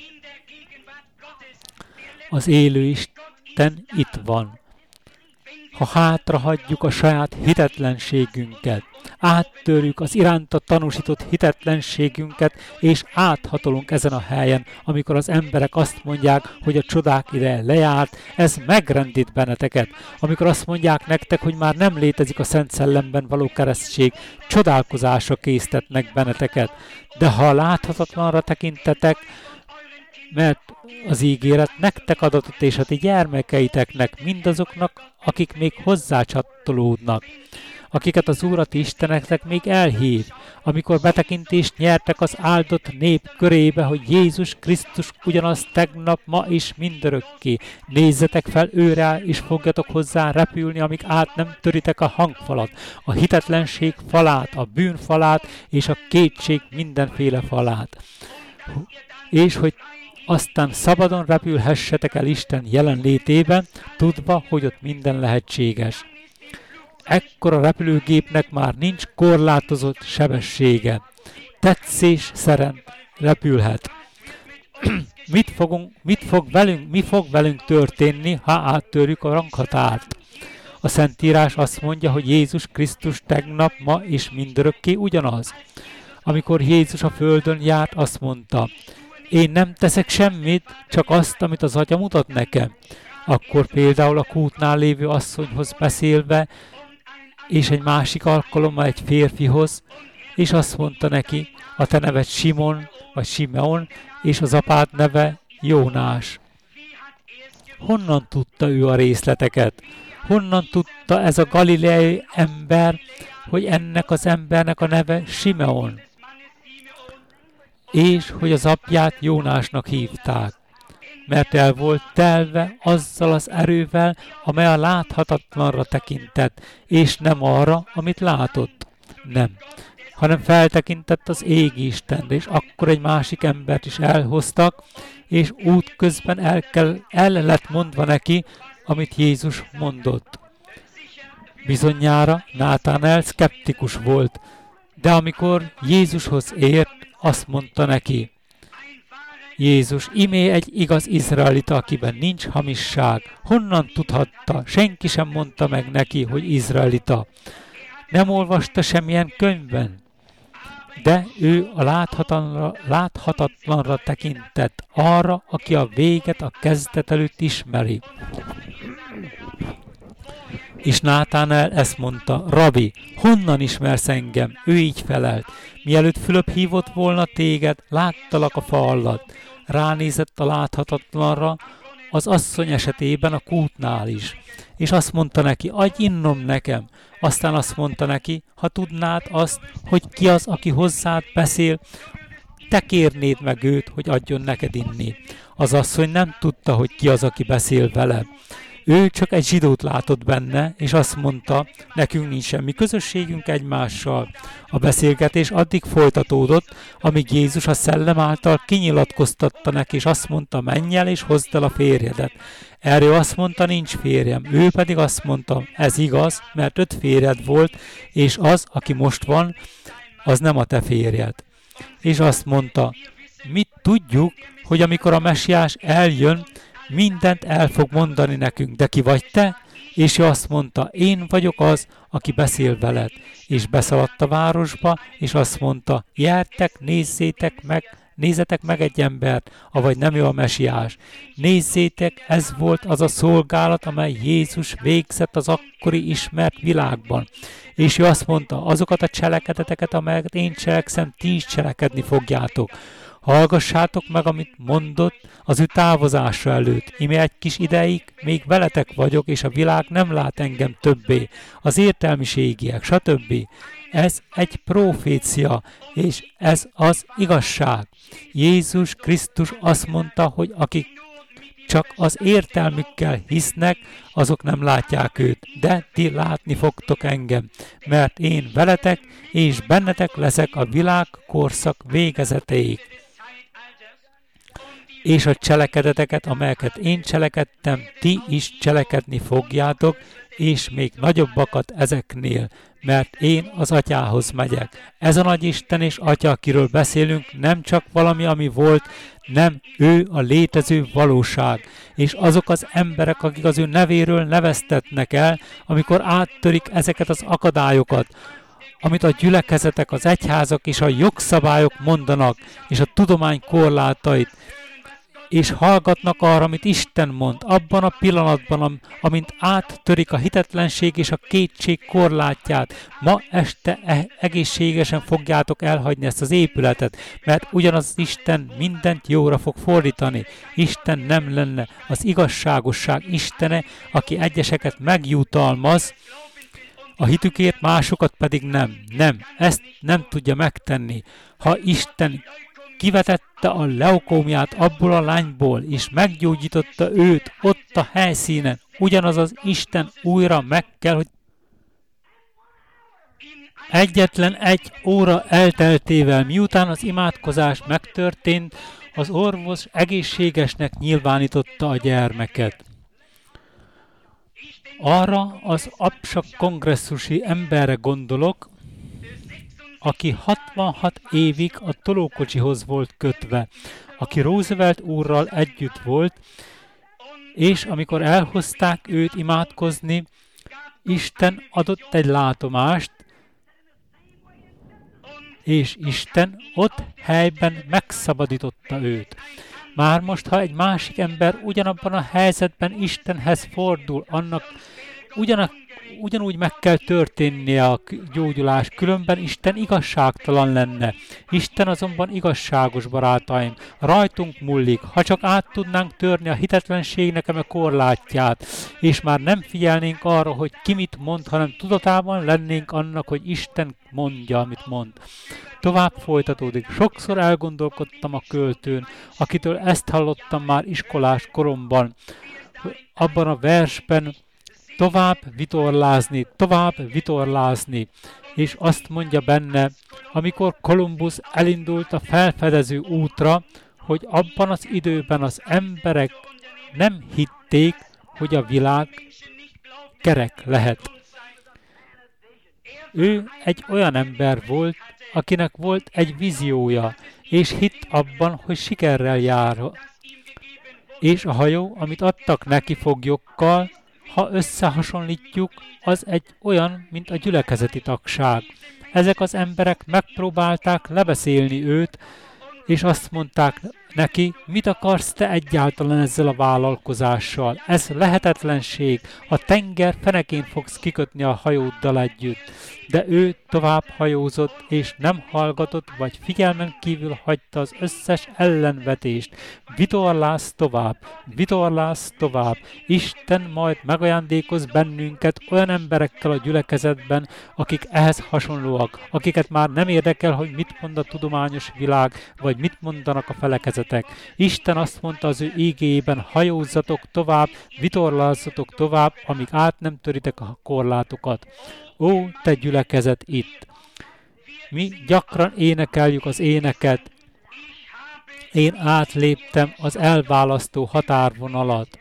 [SPEAKER 1] Az élő Isten itt van. Ha hátrahagyjuk a saját hitetlenségünket, áttörjük az iránta tanúsított hitetlenségünket, és áthatolunk ezen a helyen, amikor az emberek azt mondják, hogy a csodák ideje lejárt, ez megrendít benneteket. Amikor azt mondják nektek, hogy már nem létezik a Szent Szellemben való keresztség, csodálkozásra késztetnek benneteket. De ha láthatatlanra tekintetek, mert az ígéret nektek adatot és a ti gyermekeiteknek, mindazoknak, akik még hozzácsatolódnak. akiket az Úr a ti isteneknek még elhív, amikor betekintést nyertek az áldott nép körébe, hogy Jézus Krisztus ugyanaz tegnap, ma és mindörökké. Nézzetek fel őre, és fogjatok hozzá repülni, amíg át nem töritek a hangfalat, a hitetlenség falát, a bűn falát, és a kétség mindenféle falát. És hogy aztán szabadon repülhessetek el Isten jelenlétében, tudva, hogy ott minden lehetséges. Ekkora repülőgépnek már nincs korlátozott sebessége. Tetszés szerint repülhet. mit, fogunk, mit fog velünk, mi fog velünk történni, ha áttörjük a ranghatárt? A Szentírás azt mondja, hogy Jézus Krisztus tegnap, ma és mindörökké ugyanaz. Amikor Jézus a földön járt, azt mondta, én nem teszek semmit, csak azt, amit az Atya mutat nekem. Akkor például a kútnál lévő asszonyhoz beszélve, és egy másik alkalommal egy férfihoz, és azt mondta neki, a te neved Simon, vagy Simeon, és az apád neve Jónás. Honnan tudta ő a részleteket? Honnan tudta ez a galileai ember, hogy ennek az embernek a neve Simeon? És hogy az apját Jónásnak hívták, mert el volt telve azzal az erővel, amely a láthatatlanra tekintett, és nem arra, amit látott. Nem, hanem feltekintett az égi Istenre, és akkor egy másik embert is elhoztak, és útközben el, kell, el lett mondva neki, amit Jézus mondott. Bizonyára Nátánel szkeptikus volt, de amikor Jézushoz ért, azt mondta neki, Jézus, imé egy igaz izraelita, akiben nincs hamisság. Honnan tudhatta? Senki sem mondta meg neki, hogy izraelita. Nem olvasta semmilyen könyvben. De ő a láthatatlanra, láthatatlanra tekintett, arra, aki a véget a kezdet előtt ismeri. És Nátánel ezt mondta, Rabi, honnan ismersz engem? Ő így felelt. Mielőtt Fülöp hívott volna téged, láttalak a fa alatt. Ránézett a láthatatlanra, az asszony esetében a kútnál is. És azt mondta neki, adj innom nekem. Aztán azt mondta neki, ha tudnád azt, hogy ki az, aki hozzád beszél, te kérnéd meg őt, hogy adjon neked inni. Az asszony nem tudta, hogy ki az, aki beszél vele. Ő csak egy zsidót látott benne, és azt mondta, nekünk nincs semmi közösségünk egymással. A beszélgetés addig folytatódott, amíg Jézus a szellem által kinyilatkoztatta neki, és azt mondta, menj el és hozd el a férjedet. Erről azt mondta, nincs férjem. Ő pedig azt mondta, ez igaz, mert öt férjed volt, és az, aki most van, az nem a te férjed. És azt mondta, mit tudjuk, hogy amikor a Mesiás eljön, mindent el fog mondani nekünk, de ki vagy te? És ő azt mondta, én vagyok az, aki beszél veled. És beszaladt a városba, és azt mondta, gyertek, nézzétek meg, nézzetek meg egy embert, avagy nem ő a Mesiás. Nézzétek, ez volt az a szolgálat, amely Jézus végzett az akkori ismert világban. És ő azt mondta, azokat a cselekedeteket, amelyeket én cselekszem, ti is cselekedni fogjátok. Hallgassátok meg, amit mondott az ő távozása előtt. Ime egy kis ideig még veletek vagyok, és a világ nem lát engem többé. Az értelmiségiek, stb. Ez egy profécia, és ez az igazság. Jézus Krisztus azt mondta, hogy akik csak az értelmükkel hisznek, azok nem látják őt, de ti látni fogtok engem, mert én veletek és bennetek leszek a világ korszak végezetéig. És a cselekedeteket, amelyeket én cselekedtem, ti is cselekedni fogjátok, és még nagyobbakat ezeknél, mert én az Atyához megyek. Ez a nagy Isten és Atya, akiről beszélünk, nem csak valami, ami volt, nem, ő a létező valóság. És azok az emberek, akik az ő nevéről neveztetnek el, amikor áttörik ezeket az akadályokat, amit a gyülekezetek, az egyházak és a jogszabályok mondanak, és a tudomány korlátait, és hallgatnak arra, amit Isten mond, abban a pillanatban, amint áttörik a hitetlenség és a kétség korlátját. Ma este e- egészségesen fogjátok elhagyni ezt az épületet, mert ugyanaz Isten mindent jóra fog fordítani. Isten nem lenne az igazságosság Istene, aki egyeseket megjutalmaz, a hitükért, másokat pedig nem. Nem, ezt nem tudja megtenni. Ha Isten kivetette a leukómiát abból a lányból, és meggyógyította őt ott a helyszínen, ugyanaz az Isten újra meg kell, hogy egyetlen egy óra elteltével, miután az imádkozás megtörtént, az orvos egészségesnek nyilvánította a gyermeket. Arra az absak kongresszusi emberre gondolok, aki hatvanhat évig a tolókocsihoz volt kötve, aki Roosevelt úrral együtt volt, és amikor elhozták őt imádkozni, Isten adott egy látomást, és Isten ott helyben megszabadította őt. Már most, ha egy másik ember ugyanabban a helyzetben Istenhez fordul, annak ugyanak, ugyanúgy meg kell történnie a gyógyulás, különben Isten igazságtalan lenne. Isten azonban igazságos, barátaim. Rajtunk múlik, ha csak át tudnánk törni a hitetlenségnek a korlátját, és már nem figyelnénk arra, hogy ki mit mond, hanem tudatában lennénk annak, hogy Isten mondja, amit mond. Tovább folytatódik. Sokszor elgondolkodtam a költőn, akitől ezt hallottam már iskolás koromban, abban a versben, tovább vitorlázni, tovább vitorlázni, és azt mondja benne, amikor Kolumbusz elindult a felfedező útra, hogy abban az időben az emberek nem hitték, hogy a világ kerek lehet. Ő egy olyan ember volt, akinek volt egy víziója, és hitt abban, hogy sikerrel jár. És a hajó, amit adtak neki foglyokkal, ha összehasonlítjuk, az egy olyan, mint a gyülekezeti tagság. Ezek az emberek megpróbálták lebeszélni őt, és azt mondták neki, mit akarsz te egyáltalán ezzel a vállalkozással? Ez lehetetlenség, a tenger fenekén fogsz kikötni a hajóddal együtt. De ő tovább hajózott, és nem hallgatott, vagy figyelmen kívül hagyta az összes ellenvetést. Vitorlász tovább, vitorlász tovább. Isten majd megajándékoz bennünket olyan emberekkel a gyülekezetben, akik ehhez hasonlóak, akiket már nem érdekel, hogy mit mond a tudományos világ, vagy mit mondanak a felekezetek. Isten azt mondta az ő ígéjében, hajózzatok tovább, vitorlázzatok tovább, amíg át nem töritek a korlátokat. Ó, te gyülekezet itt! Mi gyakran énekeljük az éneket. Én átléptem az elválasztó határvonalat.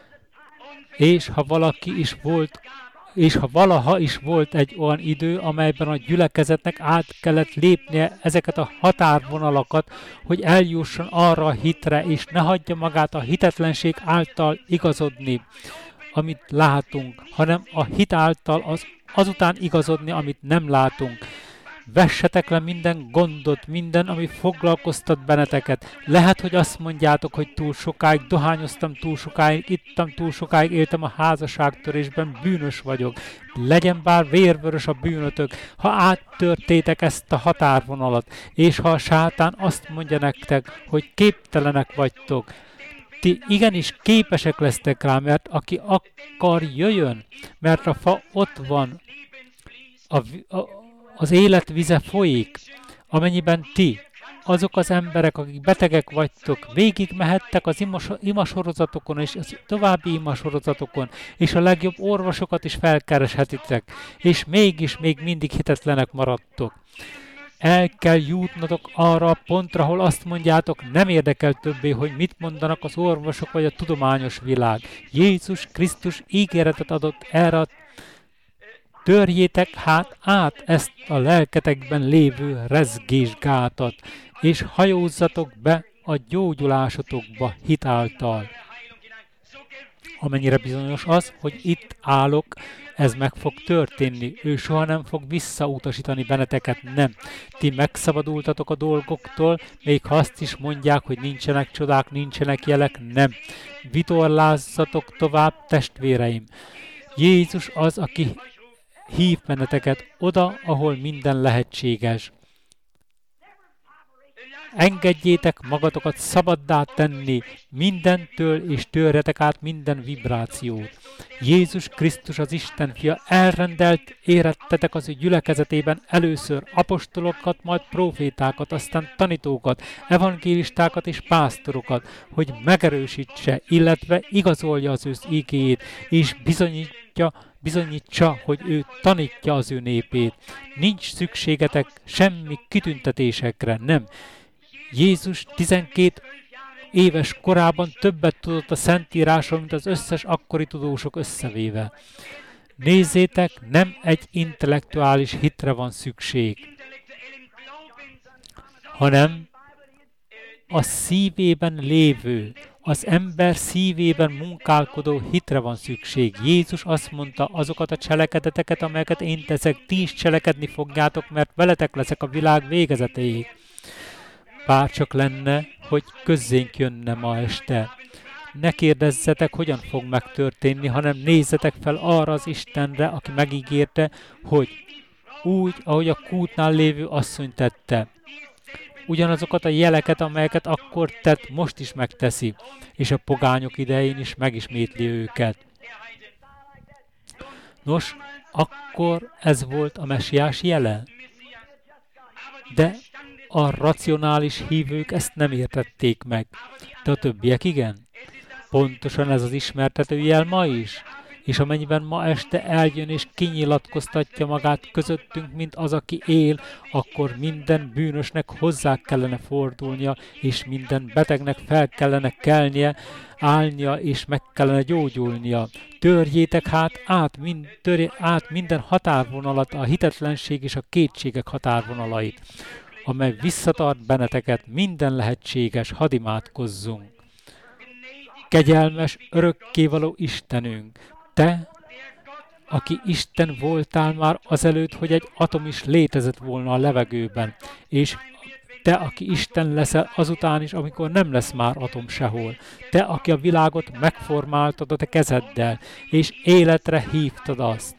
[SPEAKER 1] És ha valaki is volt, és ha valaha is volt egy olyan idő, amelyben a gyülekezetnek át kellett lépnie ezeket a határvonalakat, hogy eljusson arra a hitre, és ne hagyja magát a hitetlenség által igazodni, amit látunk, hanem a hit által az azután igazodni, amit nem látunk. Vessetek le minden gondot, minden, ami foglalkoztat benneteket. Lehet, hogy azt mondjátok, hogy túl sokáig dohányoztam, túl sokáig ittam, túl sokáig éltem a házasságtörésben, bűnös vagyok. Legyen bár vérvörös a bűnötök, ha áttörtétek ezt a határvonalat, és ha a sátán azt mondja nektek, hogy képtelenek vagytok, ti igenis képesek lesztek rá, mert aki akar, jöjjön, mert a fa ott van, a, a, az élet vize folyik, amennyiben ti, azok az emberek, akik betegek vagytok, végig mehettek az imasorozatokon és az további imasorozatokon, és a legjobb orvosokat is felkereshetitek, és mégis még mindig hitetlenek maradtok. El kell jutnotok arra a pontra, ahol azt mondjátok, nem érdekel többé, hogy mit mondanak az orvosok vagy a tudományos világ. Jézus Krisztus ígéretet adott erre a törjétek hát át ezt a lelketekben lévő rezgésgátat, és hajózzatok be a gyógyulásotokba hitáltal. Amennyire bizonyos az, hogy itt állok, ez meg fog történni. Ő soha nem fog visszautasítani benneteket, nem. Ti megszabadultatok a dolgoktól, még ha azt is mondják, hogy nincsenek csodák, nincsenek jelek, nem. Vitorlázzatok tovább, testvéreim. Jézus az, aki hív benneteket oda, ahol minden lehetséges. engedjétek magatokat szabaddá tenni mindentől, és törjetek át minden vibrációt. Jézus Krisztus, az Isten fia, elrendelt érettetek az ő gyülekezetében először apostolokat, majd prófétákat, aztán tanítókat, evangélistákat és pásztorokat, hogy megerősítse, illetve igazolja az ő ígéjét, és bizonyítja, bizonyítsa, hogy ő tanítja az ő népét. Nincs szükségetek semmi kitüntetésekre, nem. Jézus tizenkét éves korában többet tudott a Szentírásról, mint az összes akkori tudósok összevéve. Nézzétek, nem egy intellektuális hitre van szükség, hanem a szívében lévő, az ember szívében munkálkodó hitre van szükség. Jézus azt mondta, azokat a cselekedeteket, amelyeket én teszek, ti is cselekedni fogjátok, mert veletek leszek a világ végezetéig. Bárcsak lenne, hogy közzénk jönne ma este. Ne kérdezzetek, hogyan fog megtörténni, hanem nézzetek fel arra az Istenre, aki megígérte, hogy úgy, ahogy a kútnál lévő asszony tette. Ugyanazokat a jeleket, amelyeket akkor tett, most is megteszi, és a pogányok idején is megismétli őket. Nos, akkor ez volt a mesiás jele. De a racionális hívők ezt nem értették meg, de a többiek igen. Pontosan ez az ismertető jel ma is, és amennyiben ma este eljön és kinyilatkoztatja magát közöttünk, mint az, aki él, akkor minden bűnösnek hozzá kellene fordulnia, és minden betegnek fel kellene kelnie, állnia, és meg kellene gyógyulnia. Törjétek hát át, mind, törj át minden határvonalat, a hitetlenség és a kétségek határvonalait, amely visszatart benneteket, minden lehetséges, hadd imádkozzunk. Kegyelmes, örökkévaló Istenünk, te, aki Isten voltál már azelőtt, hogy egy atom is létezett volna a levegőben, és te, aki Isten leszel azután is, amikor nem lesz már atom sehol. Te, aki a világot megformáltad a te kezeddel, és életre hívtad azt.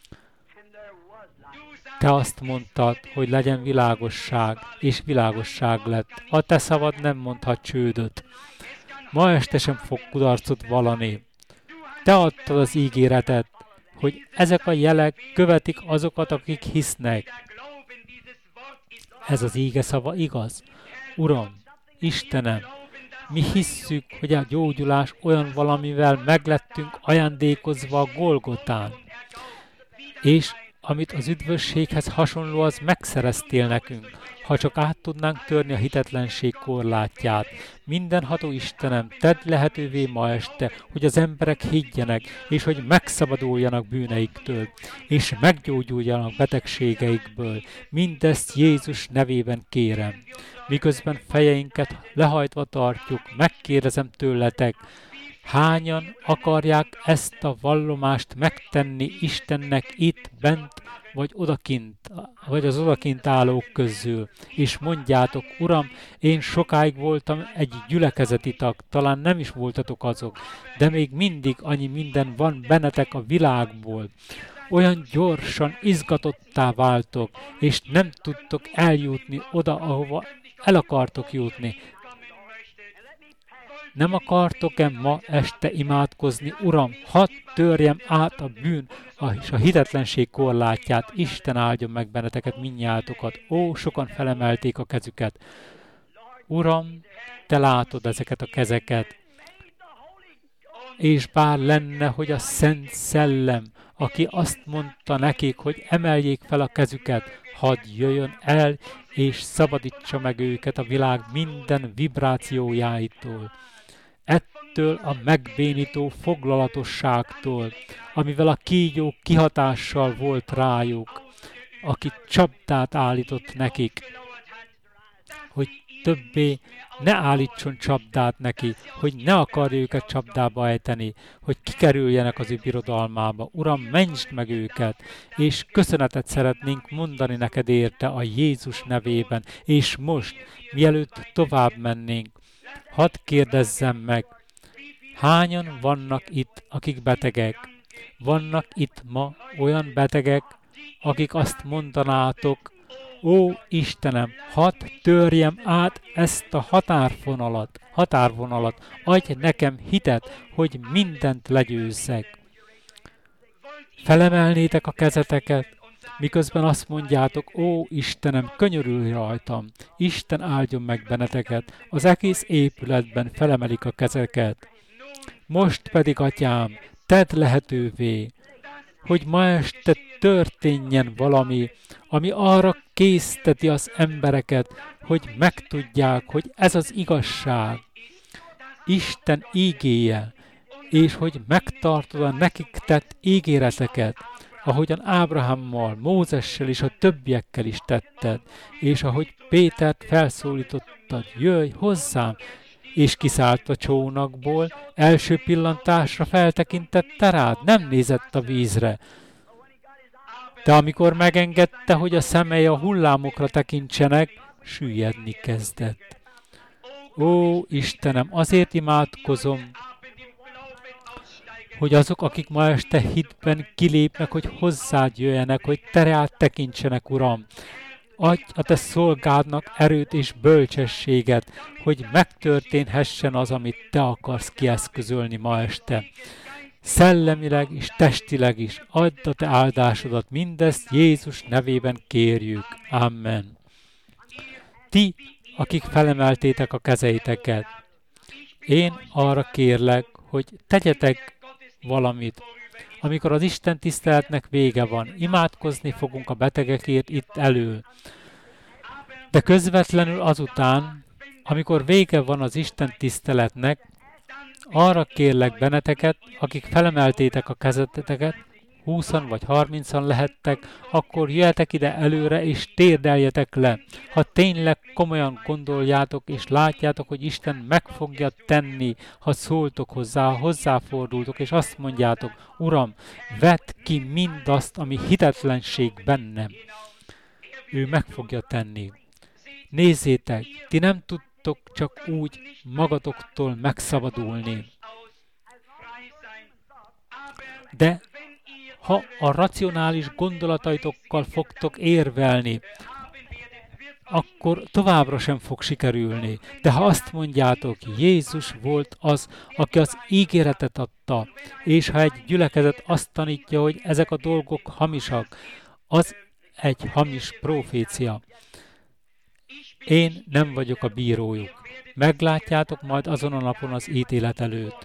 [SPEAKER 1] Te azt mondtad, hogy legyen világosság, és világosság lett. A te szavad nem mondhat csődöt. Ma este sem fog kudarcot vallani. Te adtad az ígéretet, hogy ezek a jelek követik azokat, akik hisznek. Ez az íge szava igaz? Uram, Istenem, mi hisszük, hogy a gyógyulás olyan valamivel meglettünk ajándékozva a Golgotán, és amit az üdvösséghez hasonló, az megszereztél nekünk, ha csak át tudnánk törni a hitetlenség korlátját. Mindenható Istenem, tedd lehetővé ma este, hogy az emberek higgyenek, és hogy megszabaduljanak bűneiktől, és meggyógyuljanak betegségeikből. Mindezt Jézus nevében kérem. Miközben fejeinket lehajtva tartjuk, megkérdezem tőletek, hányan akarják ezt a vallomást megtenni Istennek itt bent, vagy odakint, vagy az odakint állók közül, és mondjátok, Uram, én sokáig voltam egy gyülekezeti tag, talán nem is voltatok azok, de még mindig annyi minden van bennetek a világból. Olyan gyorsan izgatottá váltok, és nem tudtok eljutni oda, ahova el akartok jutni. Nem akartok-e ma este imádkozni, Uram, hadd törjem át a bűn és a hitetlenség korlátját, Isten áldjon meg benneteket mindnyájatokat. Ó, sokan felemelték a kezüket. Uram, te látod ezeket a kezeket, és bár lenne, hogy a Szent Szellem, aki azt mondta nekik, hogy emeljék fel a kezüket, hadd jöjjön el, és szabadítsa meg őket a világ minden vibrációjáitól. Ettől a megbénító foglalatosságtól, amivel a kígyó kihatással volt rájuk, aki csapdát állított nekik, hogy többé ne állítson csapdát neki, hogy ne akarja őket csapdába ejteni, hogy kikerüljenek az ő birodalmába. Uram, mentsd meg őket, és köszönetet szeretnénk mondani neked érte a Jézus nevében, és most, mielőtt tovább mennénk, hadd kérdezzem meg, hányan vannak itt, akik betegek? Vannak itt ma olyan betegek, akik azt mondanátok, Ó, Istenem, hadd törjem át ezt a határvonalat, határvonalat, adj nekem hitet, hogy mindent legyőzzek. Felemelnétek a kezeteket, miközben azt mondjátok, ó, Istenem, könyörülj rajtam, Isten áldjon meg benneteket, az egész épületben felemelik a kezeket. Most pedig, Atyám, tedd lehetővé, hogy ma este történjen valami, ami arra készteti az embereket, hogy megtudják, hogy ez az igazság, Isten ígéje, és hogy megtartod a nekik tett ígéreteket, ahogyan Ábrahámmal, Mózessel és a többiekkel is tetted, és ahogy Pétert felszólítottad, jöjj hozzám, és kiszállt a csónakból, első pillantásra feltekintette rád, nem nézett a vízre. De amikor megengedte, hogy a szemei a hullámokra tekintsenek, süllyedni kezdett. Ó, Istenem, azért imádkozom, hogy azok, akik ma este hitben kilépnek, hogy hozzád jöjjenek, hogy te rád tekintsenek, Uram. Adj a te szolgádnak erőt és bölcsességet, hogy megtörténhessen az, amit te akarsz kieszközölni ma este. Szellemileg és testileg is add a te áldásodat, mindezt Jézus nevében kérjük. Amen. Ti, akik felemeltétek a kezeiteket, én arra kérlek, hogy tegyetek valamit. Amikor az Isten tiszteletnek vége van, imádkozni fogunk a betegekért itt elől. De közvetlenül azután, amikor vége van az Isten tiszteletnek, arra kérlek benneteket, akik felemeltétek a kezeteket, húszan vagy harmincan lehettek, akkor jöjjetek ide előre és térdeljetek le. Ha tényleg komolyan gondoljátok és látjátok, hogy Isten meg fogja tenni, ha szóltok hozzá, ha hozzáfordultok, és azt mondjátok, Uram, vedd ki mindazt, ami hitetlenség bennem. Ő meg fogja tenni. Nézzétek, ti nem tudtok csak úgy magatoktól megszabadulni. De ha a racionális gondolataitokkal fogtok érvelni, akkor továbbra sem fog sikerülni. De ha azt mondjátok, Jézus volt az, aki az ígéretet adta, és ha egy gyülekezet azt tanítja, hogy ezek a dolgok hamisak, az egy hamis profécia. Én nem vagyok a bírójuk. Meglátjátok majd azon a napon az ítélet előtt.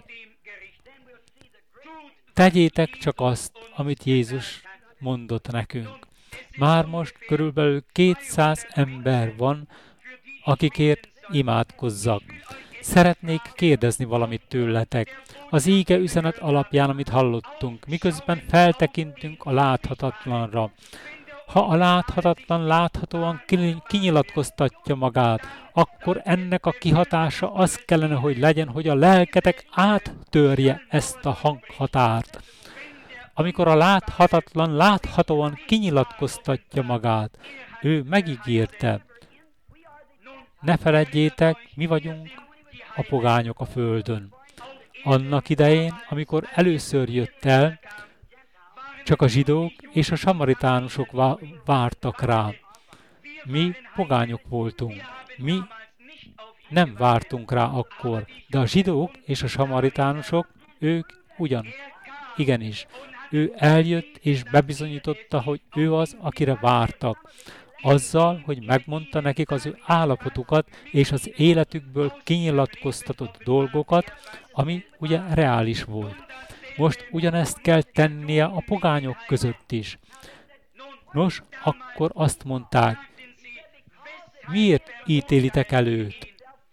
[SPEAKER 1] Tegyétek csak azt, amit Jézus mondott nekünk. Már most körülbelül kétszáz ember van, akikért imádkozzak. Szeretnék kérdezni valamit tőletek. Az íge üzenet alapján, amit hallottunk, miközben feltekintünk a láthatatlanra. Ha a láthatatlan láthatóan kinyilatkoztatja magát, akkor ennek a kihatása az kellene, hogy legyen, hogy a lelketek áttörje ezt a hanghatárt. Amikor a láthatatlan láthatóan kinyilatkoztatja magát, ő megígérte. Ne feledjétek, mi vagyunk a pogányok a földön. Annak idején, amikor először jött el, csak a zsidók és a samaritánusok vártak rá. Mi pogányok voltunk. Mi nem vártunk rá akkor, de a zsidók és a samaritánusok, ők ugyan. Igenis, ő eljött és bebizonyította, hogy ő az, akire vártak. Azzal, hogy megmondta nekik az ő állapotukat és az életükből kinyilatkoztatott dolgokat, ami ugye reális volt. Most ugyanezt kell tennie a pogányok között is. Nos, akkor azt mondták, miért ítélitek el őt?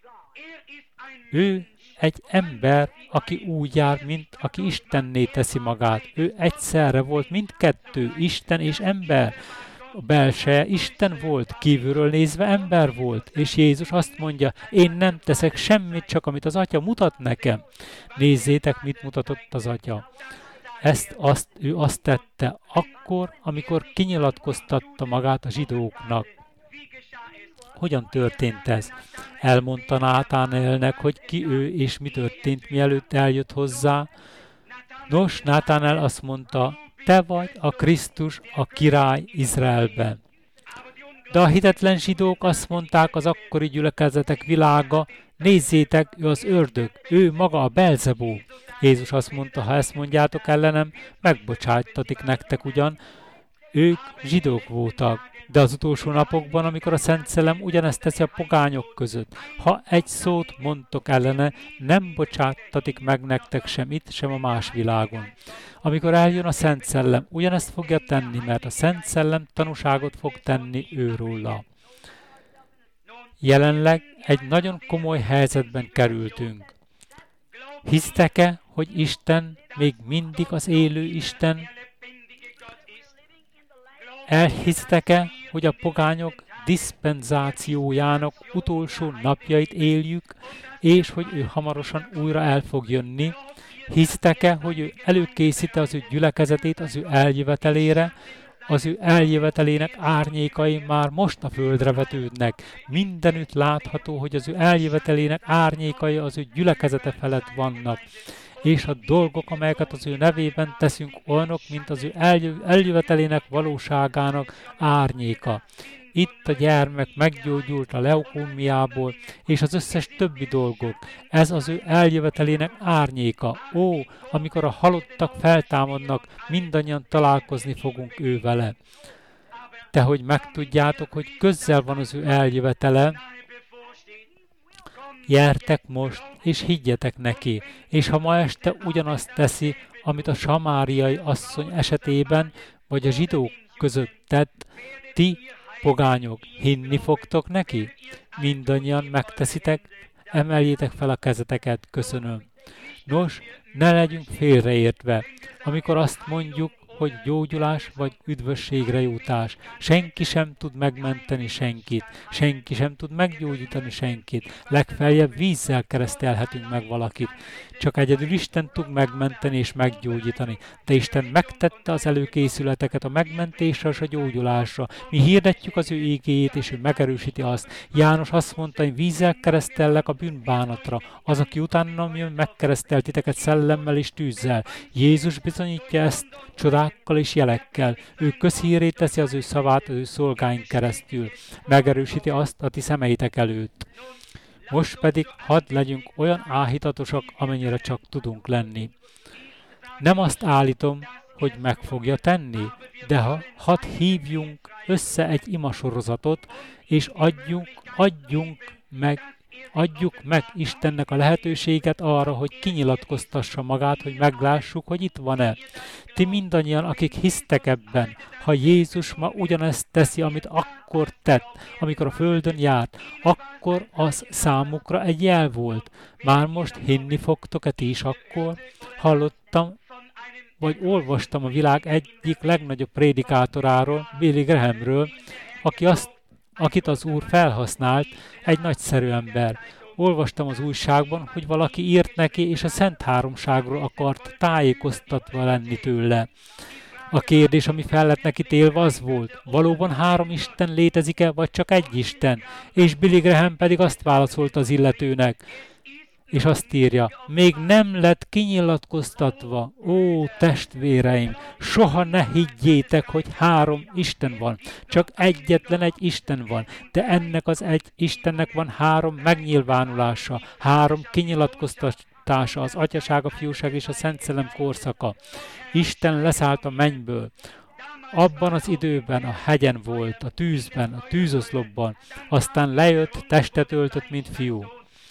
[SPEAKER 1] Ő egy ember, aki úgy jár, mint aki Istenné teszi magát. Ő egyszerre volt mindkettő, Isten és ember. A belseje Isten volt, kívülről nézve ember volt, és Jézus azt mondja, én nem teszek semmit, csak amit az Atya mutat nekem. Nézzétek, mit mutatott az Atya. Ezt azt, ő azt tette akkor, amikor kinyilatkoztatta magát a zsidóknak. Hogyan történt ez? Elmondta Nátánelnek, hogy ki ő és mi történt, mielőtt eljött hozzá. Nos, Nátánel azt mondta, te vagy a Krisztus, a király Izraelben. De a hitetlen zsidók azt mondták az akkori gyülekezetek világa, nézzétek, ő az ördög, ő maga a Belzebú. Jézus azt mondta, ha ezt mondjátok ellenem, megbocsájtatik nektek ugyan. Ők zsidók voltak, de az utolsó napokban, amikor a Szent Szellem ugyanezt teszi a pogányok között, ha egy szót mondtok ellene, nem bocsáttatik meg nektek sem itt, sem a más világon. Amikor eljön a Szent Szellem, ugyanezt fogja tenni, mert a Szent Szellem tanúságot fog tenni őróla. Jelenleg egy nagyon komoly helyzetben kerültünk. Hisztek-e, hogy Isten még mindig az élő Isten? Elhisztek-e, hogy a pogányok diszpenzációjának utolsó napjait éljük, és hogy ő hamarosan újra el fog jönni? Hisztek-e, hogy ő előkészíti az ő gyülekezetét az ő eljövetelére? Az ő eljövetelének árnyékai már most a földre vetődnek. Mindenütt látható, hogy az ő eljövetelének árnyékai az ő gyülekezete felett vannak. És a dolgok, amelyeket az ő nevében teszünk, olyanok, mint az ő eljö- eljövetelének valóságának árnyéka. Itt a gyermek meggyógyult a leukómiából, és az összes többi dolgok. Ez az ő eljövetelének árnyéka. Ó, amikor a halottak feltámadnak, mindannyian találkozni fogunk ő vele. De hogy megtudjátok, hogy közel van az ő eljövetele, gyertek most, és higgyetek neki, és ha ma este ugyanazt teszi, amit a samáriai asszony esetében, vagy a zsidók között tett, ti, pogányok, hinni fogtok neki? Mindannyian megteszitek, emeljétek fel a kezeteket, köszönöm. Nos, ne legyünk félreértve, amikor azt mondjuk, hogy gyógyulás vagy üdvösségre jutás. Senki sem tud megmenteni senkit, senki sem tud meggyógyítani senkit, legfeljebb vízzel keresztelhetünk meg valakit. Csak egyedül Isten tud megmenteni és meggyógyítani, de Isten megtette az előkészületeket a megmentésre és a gyógyulásra. Mi hirdetjük az ő ígéjét, és ő megerősíti azt. János azt mondta, hogy vízzel keresztellek a bűnbánatra. Az, aki utána jön, megkeresztel titeket szellemmel és tűzzel. Jézus bizonyítja ezt csodákkal és jelekkel. Ő közhírré teszi az ő szavát az ő szolgáink keresztül. Megerősíti azt a ti szemeitek előtt. Most pedig hadd legyünk olyan áhítatosak, amennyire csak tudunk lenni. Nem azt állítom, hogy meg fogja tenni, de ha hadd hívjunk össze egy imasorozatot, és adjunk, adjunk meg, adjuk meg Istennek a lehetőséget arra, hogy kinyilatkoztassa magát, hogy meglássuk, hogy itt van-e. Ti mindannyian, akik hisztek ebben, ha Jézus ma ugyanezt teszi, amit akkor tett, amikor a földön járt, akkor az számukra egy jel volt. Már most hinni fogtok-e ti is akkor? Hallottam, vagy olvastam a világ egyik legnagyobb prédikátoráról, Billy Grahamről, aki azt, akit az Úr felhasznált, egy nagyszerű ember. Olvastam az újságban, hogy valaki írt neki, és a Szent Háromságról akart tájékoztatva lenni tőle. A kérdés, ami fel lett neki télve, az volt, valóban három Isten létezik-e, vagy csak egy Isten? És Billy Graham pedig azt válaszolta az illetőnek, és azt írja, még nem lett kinyilatkoztatva, ó testvéreim, soha ne higgyétek, hogy három Isten van, csak egyetlen egy Isten van, de ennek az egy Istennek van három megnyilvánulása, három kinyilatkoztatása, az Atyaság, a Fiúság és a Szent Szellem korszaka. Isten leszállt a mennyből. Abban az időben a hegyen volt, a tűzben, a tűzoszlopban, aztán lejött, testet öltött, mint fiú.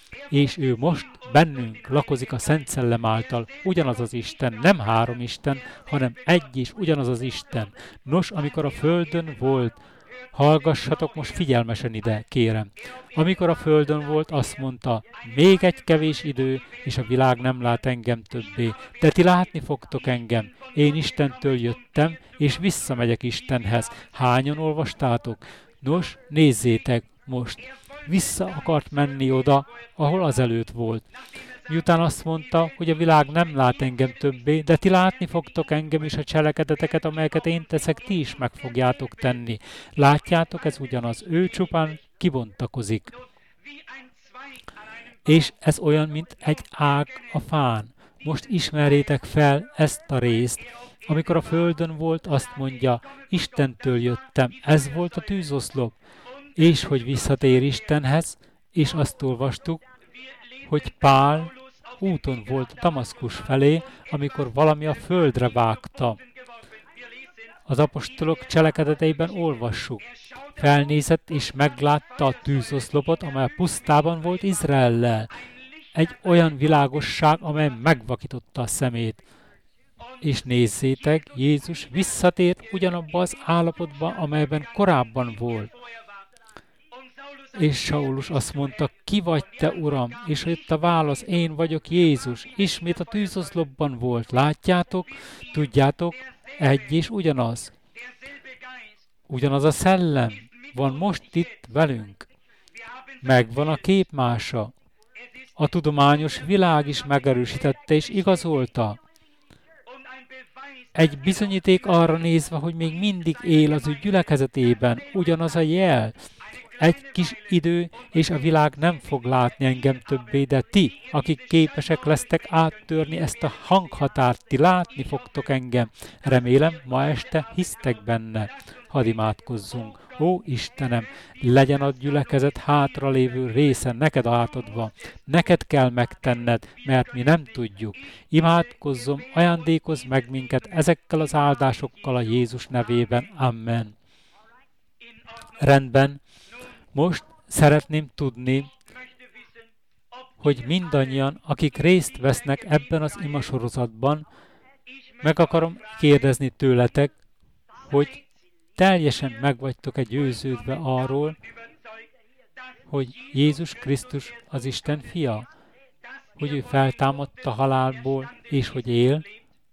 [SPEAKER 1] És ő most bennünk lakozik a Szent Szellem által, ugyanaz az Isten, nem három Isten, hanem egy is, ugyanaz az Isten. Nos, amikor a földön volt, hallgassatok most figyelmesen ide, kérem. Amikor a földön volt, azt mondta, még egy kevés idő, és a világ nem lát engem többé. De ti látni fogtok engem. Én Istentől jöttem, és visszamegyek Istenhez. Hányan olvastátok? Nos, nézzétek most. Vissza akart menni oda, ahol azelőtt volt. Miután azt mondta, hogy a világ nem lát engem többé, de ti látni fogtok engem is a cselekedeteket, amelyeket én teszek, ti is meg fogjátok tenni. Látjátok, ez ugyanaz. Ő csupán kibontakozik. És ez olyan, mint egy ág a fán. Most ismerjétek fel ezt a részt. Amikor a földön volt, azt mondja, Istentől jöttem, ez volt a tűzoszlop. És hogy visszatér Istenhez, és azt olvastuk, hogy Pál úton volt Damaszkus felé, amikor valami a földre vágta. Az apostolok cselekedeteiben olvassuk. Felnézett és meglátta a tűzoszlopot, amely a pusztában volt Izraellel. Egy olyan világosság, amely megvakította a szemét. És nézzétek, Jézus visszatért ugyanabba az állapotba, amelyben korábban volt. És Saulus azt mondta, ki vagy te, Uram? És jött a válasz, én vagyok Jézus. Ismét a tűzoszlopban volt. Látjátok? Tudjátok? Egy és ugyanaz. Ugyanaz a szellem van most itt velünk. Megvan a képmása. A tudományos világ is megerősítette és igazolta. Egy bizonyíték arra nézve, hogy még mindig él az ő gyülekezetében, ugyanaz a jel. Egy kis idő, és a világ nem fog látni engem többé, de ti, akik képesek lesztek áttörni ezt a hanghatárt, ti látni fogtok engem. Remélem, ma este hisztek benne. Hadd imádkozzunk. Ó, Istenem, legyen a gyülekezet hátralévő része neked átadva. Neked kell megtenned, mert mi nem tudjuk. Imádkozzom, ajándékozz meg minket ezekkel az áldásokkal a Jézus nevében. Amen. Rendben. Most szeretném tudni, hogy mindannyian, akik részt vesznek ebben az imasorozatban, meg akarom kérdezni tőletek, hogy teljesen meg vagytok-e győződve arról, hogy Jézus Krisztus az Isten fia, hogy ő feltámadt a halálból, és hogy él.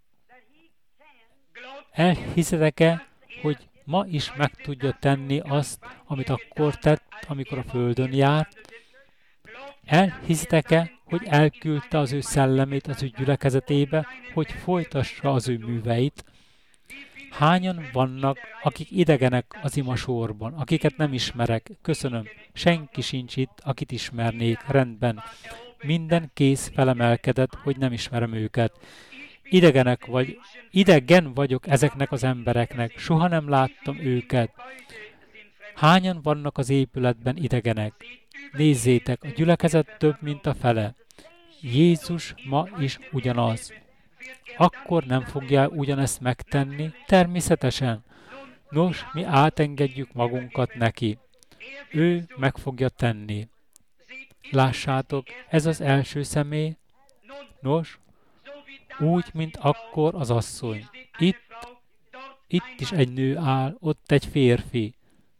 [SPEAKER 1] Elhiszitek-e, hogy ma is meg tudja tenni azt, amit akkor tett, amikor a földön járt? Elhiszitek-e, hogy elküldte az ő szellemét az ő gyülekezetébe, hogy folytassa az ő műveit? Hányan vannak, akik idegenek az imasorban, akiket nem ismerek? Köszönöm. Senki sincs itt, akit ismernék. Rendben. Minden kéz felemelkedett, hogy nem ismerem őket. Idegenek vagy, idegen vagyok ezeknek az embereknek. Soha nem láttam őket. Hányan vannak az épületben idegenek? Nézzétek, a gyülekezet több, mint a fele. Jézus ma is ugyanaz. Akkor nem fogja ugyanezt megtenni? Természetesen. Nos, mi átengedjük magunkat neki. Ő meg fogja tenni. Lássátok, ez az első személy. Nos, úgy, mint akkor az asszony. Itt, itt is egy nő áll, ott egy férfi.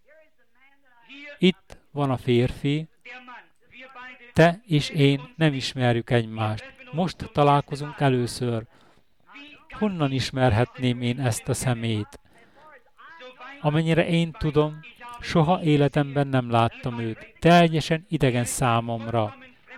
[SPEAKER 1] Itt van a férfi. Te és én nem ismerjük egymást. Most találkozunk először. Honnan ismerhetném én ezt a szemét? Amennyire én tudom, soha életemben nem láttam őt. Teljesen idegen számomra.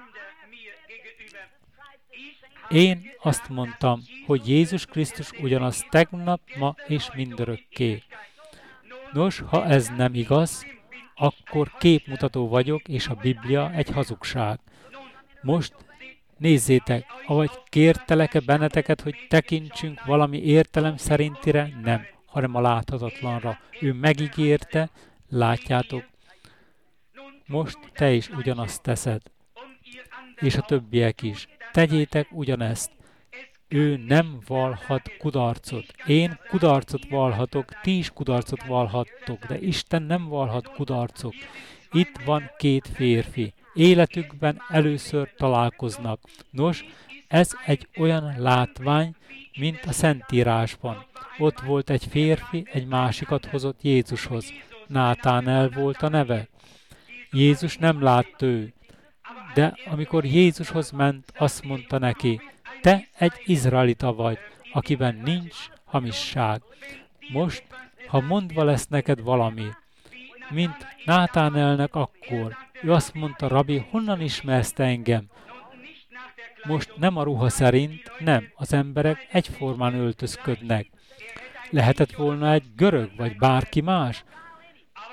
[SPEAKER 1] Én azt mondtam, hogy Jézus Krisztus ugyanaz tegnap, ma és mindörökké. Nos, ha ez nem igaz, akkor képmutató vagyok, és a Biblia egy hazugság. Most nézzétek, avagy kértelek-e benneteket, hogy tekintsünk valami értelem szerintire? Nem, hanem a láthatatlanra. Ő megígérte, látjátok. Most te is ugyanazt teszed. És a többiek is. Tegyétek ugyanezt. Ő nem valhat kudarcot. Én kudarcot valhatok, ti is kudarcot valhattok, de Isten nem valhat kudarcot. Itt van két férfi. Életükben először találkoznak. Nos, ez egy olyan látvány, mint a Szentírásban. Ott volt egy férfi, egy másikat hozott Jézushoz. Nátánel volt a neve. Jézus nem látta ő, de amikor Jézushoz ment, azt mondta neki, te egy izraelita vagy, akiben nincs hamisság. Most, ha mondva lesz neked valami, mint Nátánelnek akkor, ő azt mondta, Rabbi, honnan ismersz te engem? Most nem a ruha szerint, nem, az emberek egyformán öltözködnek. Lehetett volna egy görög, vagy bárki más?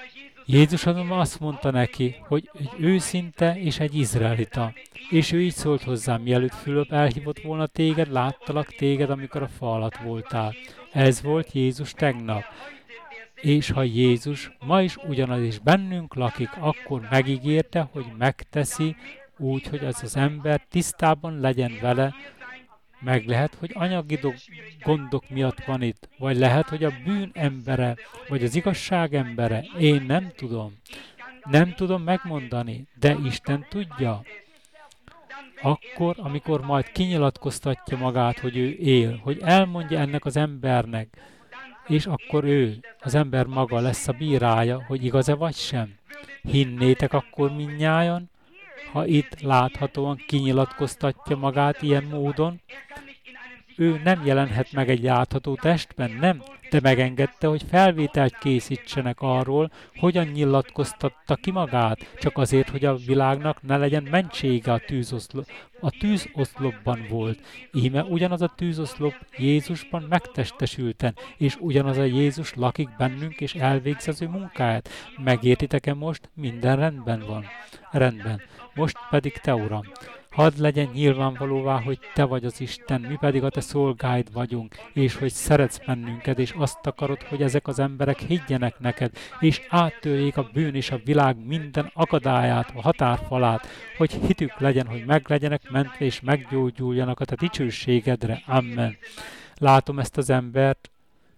[SPEAKER 1] Jézus azonban azt mondta neki, hogy egy őszinte és egy izraelita. És ő így szólt hozzám, mielőtt Fülöp elhívott volna téged, láttalak téged, amikor a fa alatt voltál. Ez volt Jézus tegnap. És ha Jézus ma is ugyanaz is bennünk lakik, akkor megígérte, hogy megteszi úgy, hogy az az ember tisztában legyen vele. Meg lehet, hogy anyagi do- gondok miatt van itt, vagy lehet, hogy a bűn embere, vagy az igazság embere. Én nem tudom. Nem tudom megmondani, de Isten tudja. Akkor, amikor majd kinyilatkoztatja magát, hogy ő él, hogy elmondja ennek az embernek, és akkor ő, az ember maga lesz a bírája, hogy igaz-e vagy sem. Hinnétek akkor mindnyájan, ha itt láthatóan kinyilatkoztatja magát ilyen módon? Ő nem jelenhet meg egy látható testben, nem, de megengedte, hogy felvételt készítsenek arról, hogyan nyilatkoztatta ki magát, csak azért, hogy a világnak ne legyen mentsége a tűzoszlop. A tűzoszlopban volt. Íme ugyanaz a tűzoszlop Jézusban megtestesülten, és ugyanaz a Jézus lakik bennünk, és elvégzi az ő munkáját. Megértitek-e most? Minden rendben van. Rendben. Most pedig te, Uram, hadd legyen nyilvánvalóvá, hogy te vagy az Isten, mi pedig a te szolgáid vagyunk, és hogy szeretsz bennünket, és azt akarod, hogy ezek az emberek higgyenek neked, és áttörjék a bűn és a világ minden akadályát, a határfalát, hogy hitük legyen, hogy meglegyenek mentve, és meggyógyuljanak a te dicsőségedre. Amen. Látom ezt az embert.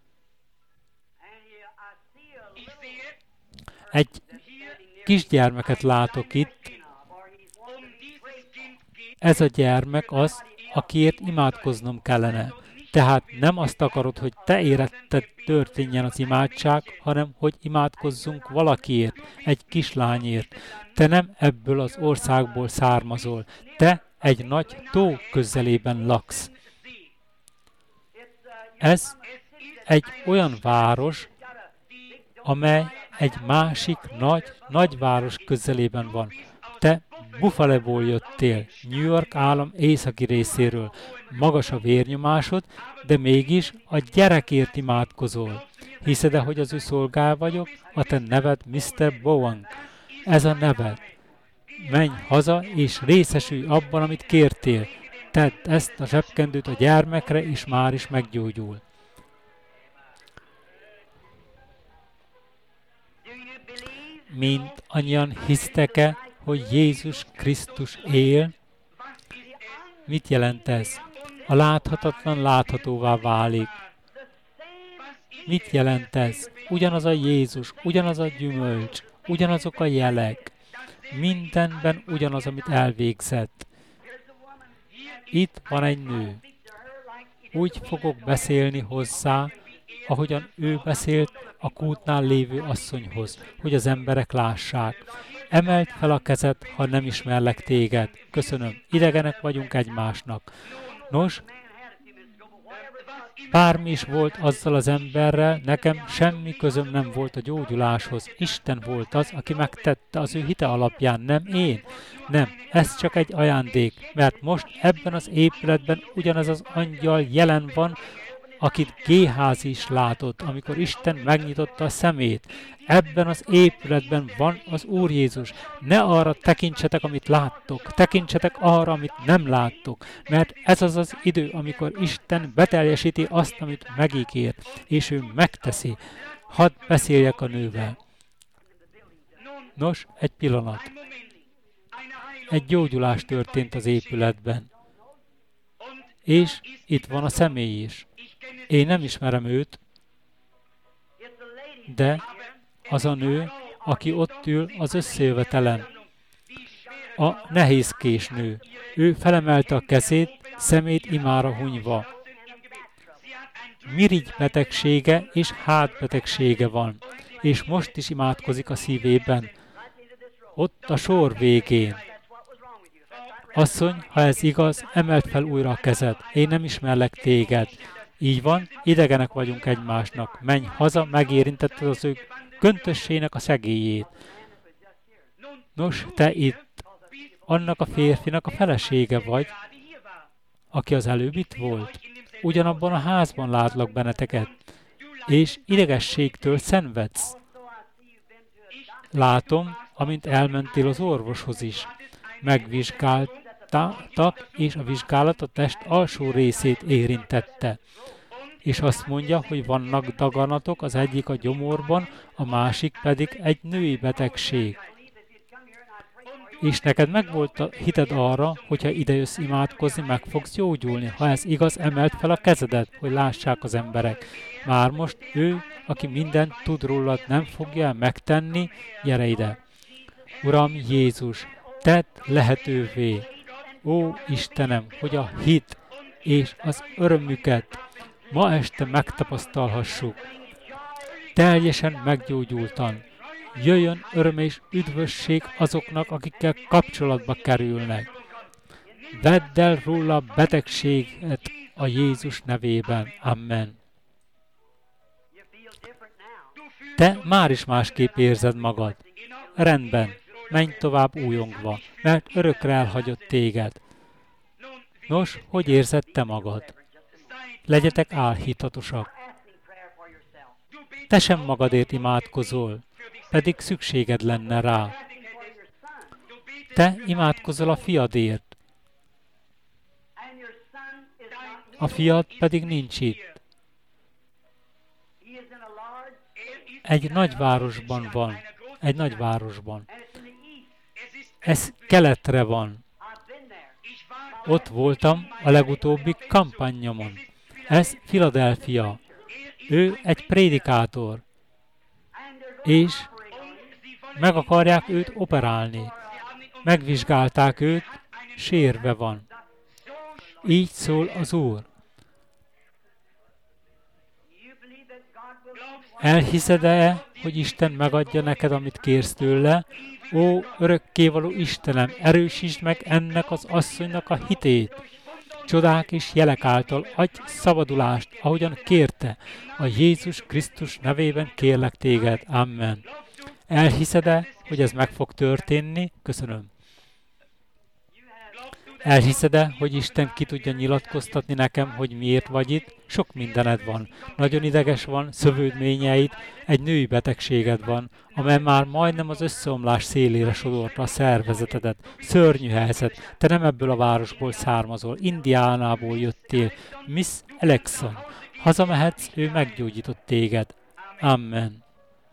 [SPEAKER 1] Egy kisgyermeket látok itt. Ez a gyermek az, akiért imádkoznom kellene. Tehát nem azt akarod, hogy te éretted történjen az imádság, hanem hogy imádkozzunk valakiért, egy kislányért. Te nem ebből az országból származol. Te egy nagy tó közelében laksz. Ez egy olyan város, amely egy másik nagy, nagyváros közelében van. Te Buffaloból jöttél, New York állam északi részéről. Magas a vérnyomásod, de mégis a gyerekért imádkozol. Hiszed-e, hogy az ő szolgál vagyok? A te neved miszter Bowen. Ez a neved. Menj haza, és részesülj abban, amit kértél. Tedd ezt a zsebkendőt a gyermekre, és már is meggyógyul. Mint annyian hisztek-e, hogy Jézus Krisztus él? Mit jelent ez? A láthatatlan láthatóvá válik. Mit jelent ez? Ugyanaz a Jézus, ugyanaz a gyümölcs, ugyanazok a jelek. Mindenben ugyanaz, amit elvégzett. Itt van egy nő. Úgy fogok beszélni hozzá, ahogyan ő beszélt a kútnál lévő asszonyhoz, hogy az emberek lássák. Emeld fel a kezed, ha nem ismerlek téged. Köszönöm, idegenek vagyunk egymásnak. Nos, bármi is volt azzal az emberrel, nekem semmi közöm nem volt a gyógyuláshoz. Isten volt az, aki megtette az ő hite alapján, nem én. Nem, ez csak egy ajándék, mert most ebben az épületben ugyanaz az angyal jelen van, akit Géházi is látott, amikor Isten megnyitotta a szemét. Ebben az épületben van az Úr Jézus. Ne arra tekintsetek, amit láttok, tekintsetek arra, amit nem láttok, mert ez az az idő, amikor Isten beteljesíti azt, amit megígért, és ő megteszi. Hadd beszéljek a nővel. Nos, egy pillanat. Egy gyógyulás történt az épületben. És itt van a személy is. Én nem ismerem őt, de az a nő, aki ott ül az összejövetelen. A nehézkés nő. Ő felemelte a kezét, szemét imára hunyva. Mirigy betegsége és hátbetegsége van, és most is imádkozik a szívében. Ott a sor végén. Asszony, ha ez igaz, emeld fel újra a kezed. Én nem ismerlek téged. Így van, idegenek vagyunk egymásnak. Menj haza, megérintetted az ő köntössének a szegélyét. Nos, te itt annak a férfinak a felesége vagy, aki az előbb itt volt. Ugyanabban a házban látlak benneteket, és idegességtől szenvedsz. Látom, amint elmentél az orvoshoz is. Megvizsgáltak, és a vizsgálat a test alsó részét érintette. És azt mondja, hogy vannak daganatok, az egyik a gyomorban, a másik pedig egy női betegség. És neked megvolt a hited arra, hogyha idejössz imádkozni, meg fogsz gyógyulni. Ha ez igaz, emeld fel a kezedet, hogy lássák az emberek. Már most ő, aki mindent tud rólad, nem fogja megtenni, gyere ide. Uram Jézus, tedd lehetővé, ó Istenem, hogy a hit és az örömüket ma este megtapasztalhassuk. Teljesen meggyógyultan. Jöjjön öröm és üdvösség azoknak, akikkel kapcsolatba kerülnek. Vedd el róla a betegséget a Jézus nevében. Amen. Te már is másképp érzed magad. Rendben, menj tovább újongva, mert örökre elhagyott téged. Nos, hogy érzed te magad? Legyetek álhitatosak. Te sem magadért imádkozol, pedig szükséged lenne rá. Te imádkozol a fiadért. A fiad pedig nincs itt. Egy nagyvárosban van. Egy nagyvárosban. Ez keletre van. Ott voltam a legutóbbi kampányomon. Ez Philadelphia. Ő egy prédikátor. És meg akarják őt operálni. Megvizsgálták őt, sérve van. Így szól az Úr. Elhiszed-e, hogy Isten megadja neked, amit kérsz tőle? Ó, örökkévaló Istenem, erősítsd meg ennek az asszonynak a hitét. Csodák és jelek által adj szabadulást, ahogyan kérte. A Jézus Krisztus nevében kérlek téged. Amen. Elhiszed-e, hogy ez meg fog történni? Köszönöm. Elhiszed-e, hogy Isten ki tudja nyilatkoztatni nekem, hogy miért vagy itt? Sok mindened van. Nagyon ideges van, szövődményeid, egy női betegséged van, amely már majdnem az összeomlás szélére sodorta a szervezetedet. Szörnyű helyzet. Te nem ebből a városból származol. Indiánából jöttél. Miss Alexon. Hazamehetsz, ő meggyógyított téged. Amen.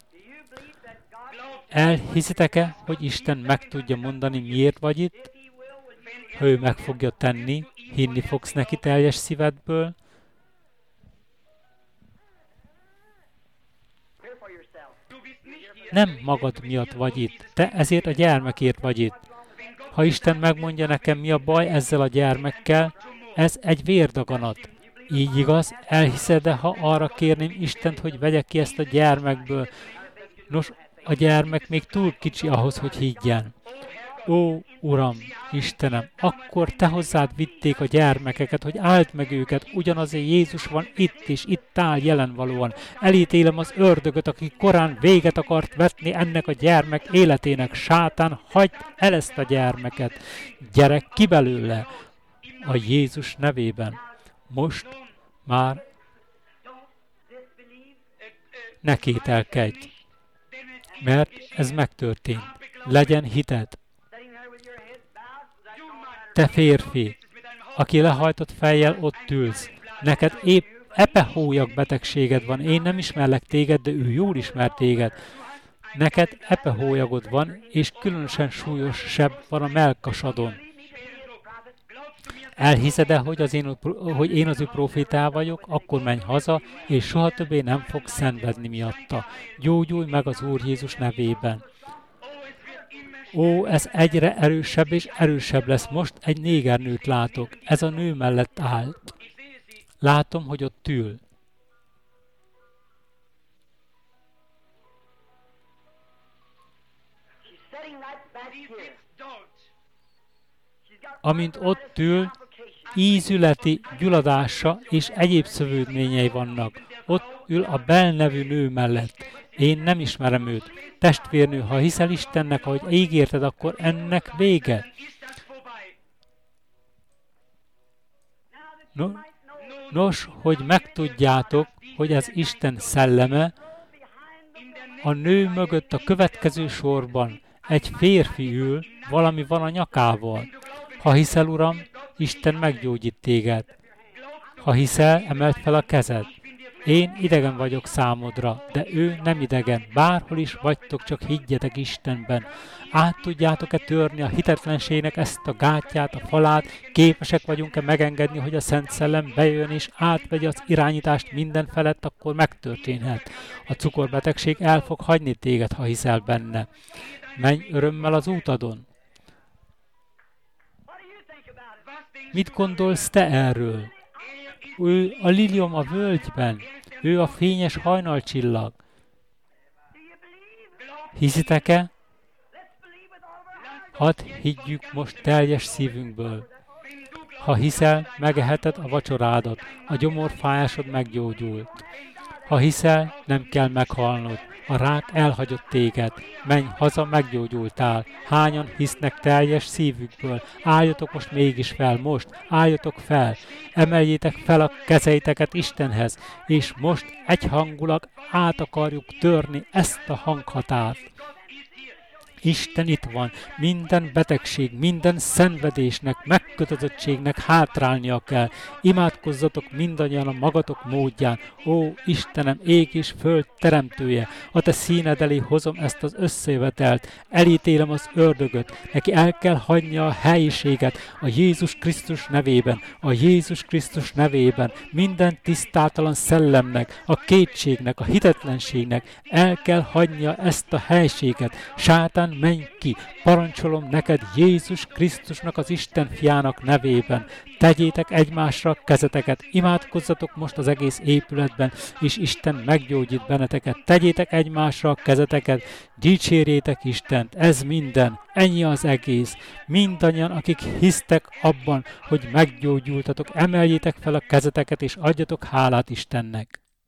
[SPEAKER 1] Elhiszitek-e, hogy Isten meg tudja mondani, miért vagy itt? Ha ő meg fogja tenni, hinni fogsz neki teljes szívedből? Nem magad miatt vagy itt, te ezért a gyermekért vagy itt. Ha Isten megmondja nekem, mi a baj ezzel a gyermekkel, ez egy vérdaganat. Így igaz, elhiszed-e, ha arra kérném Istent, hogy vegye ki ezt a gyermekből? Nos, a gyermek még túl kicsi ahhoz, hogy higgyen. Ó, Uram, Istenem, akkor te hozzád vitték a gyermekeket, hogy áld meg őket, ugyanazért Jézus van itt és itt áll jelenvalóan. Elítélem az ördögöt, aki korán véget akart vetni ennek a gyermek életének. Sátán, hagyd el ezt a gyermeket. Gyere ki belőle a Jézus nevében. Most már ne kételkedj, mert ez megtörtént. Legyen hited. Te férfi, aki lehajtott fejjel ott ülsz, neked épp epehólyag betegséged van, én nem ismerlek téged, de ő jól ismer téged. Neked epehólyagod van, és különösen súlyos seb van a mellkasadon. Elhiszed-e, hogy, az én, hogy én az ő profétá vagyok, akkor menj haza, és soha többé nem fogsz szenvedni miatta. Gyógyulj meg az Úr Jézus nevében. Ó, ez egyre erősebb és erősebb lesz. Most egy négernőt látok. Ez a nő mellett állt. Látom, hogy ott ül. Amint ott ül, ízületi gyulladása és egyéb szövődményei vannak. Ott ül a Bel nevű nő mellett. Én nem ismerem őt. Testvérnő, ha hiszel Istennek, ahogy ígérted, akkor ennek vége. No, nos, hogy megtudjátok, hogy ez Isten szelleme, A nő mögött a következő sorban egy férfi ül, valami van a nyakával. Ha hiszel, Uram, Isten meggyógyít téged. Ha hiszel, emeld fel a kezed. Én idegen vagyok számodra, de ő nem idegen. Bárhol is vagytok, csak higgyetek Istenben. Át tudjátok-e törni a hitetlenségnek ezt a gátját, a falát? Képesek vagyunk-e megengedni, hogy a Szent Szellem bejön és átvegye az irányítást minden felett, akkor megtörténhet. A cukorbetegség el fog hagyni téged, ha hiszel benne. Menj örömmel az útadon. Mit gondolsz te erről? Ő a liliom a völgyben, ő a fényes hajnalcsillag. Hiszitek-e? Hadd higgyük most teljes szívünkből. Ha hiszel, megeheted a vacsorádat, a gyomorfájásod meggyógyult. Ha hiszel, nem kell meghalnod, a rák elhagyott téged, menj haza, meggyógyultál. Hányan hisznek teljes szívükből? Álljatok most mégis fel, most, álljatok fel, emeljétek fel a kezeiteket Istenhez, és most egyhangulag át akarjuk törni ezt a hanghatárt. Isten itt van, minden betegség, minden szenvedésnek, megkötözöttségnek hátrálnia kell. Imádkozzatok mindannyian a magatok módján. Ó, Istenem, ég és föld teremtője, a te színed elé hozom ezt az összejövetelt, elítélem az ördögöt, neki el kell hagynia a helyiséget a Jézus Krisztus nevében, a Jézus Krisztus nevében, minden tisztátalan szellemnek, a kétségnek, a hitetlenségnek el kell hagynia ezt a helységet. Sátán, menj ki, parancsolom neked Jézus Krisztusnak, az Isten fiának nevében. Tegyétek egymásra a kezeteket, imádkozzatok most az egész épületben, és Isten meggyógyít benneteket. Tegyétek egymásra a kezeteket, dicsérjétek Istent, ez minden, ennyi az egész. Mindannyian, akik hisztek abban, hogy meggyógyultatok, emeljétek fel a kezeteket, és adjatok hálát Istennek.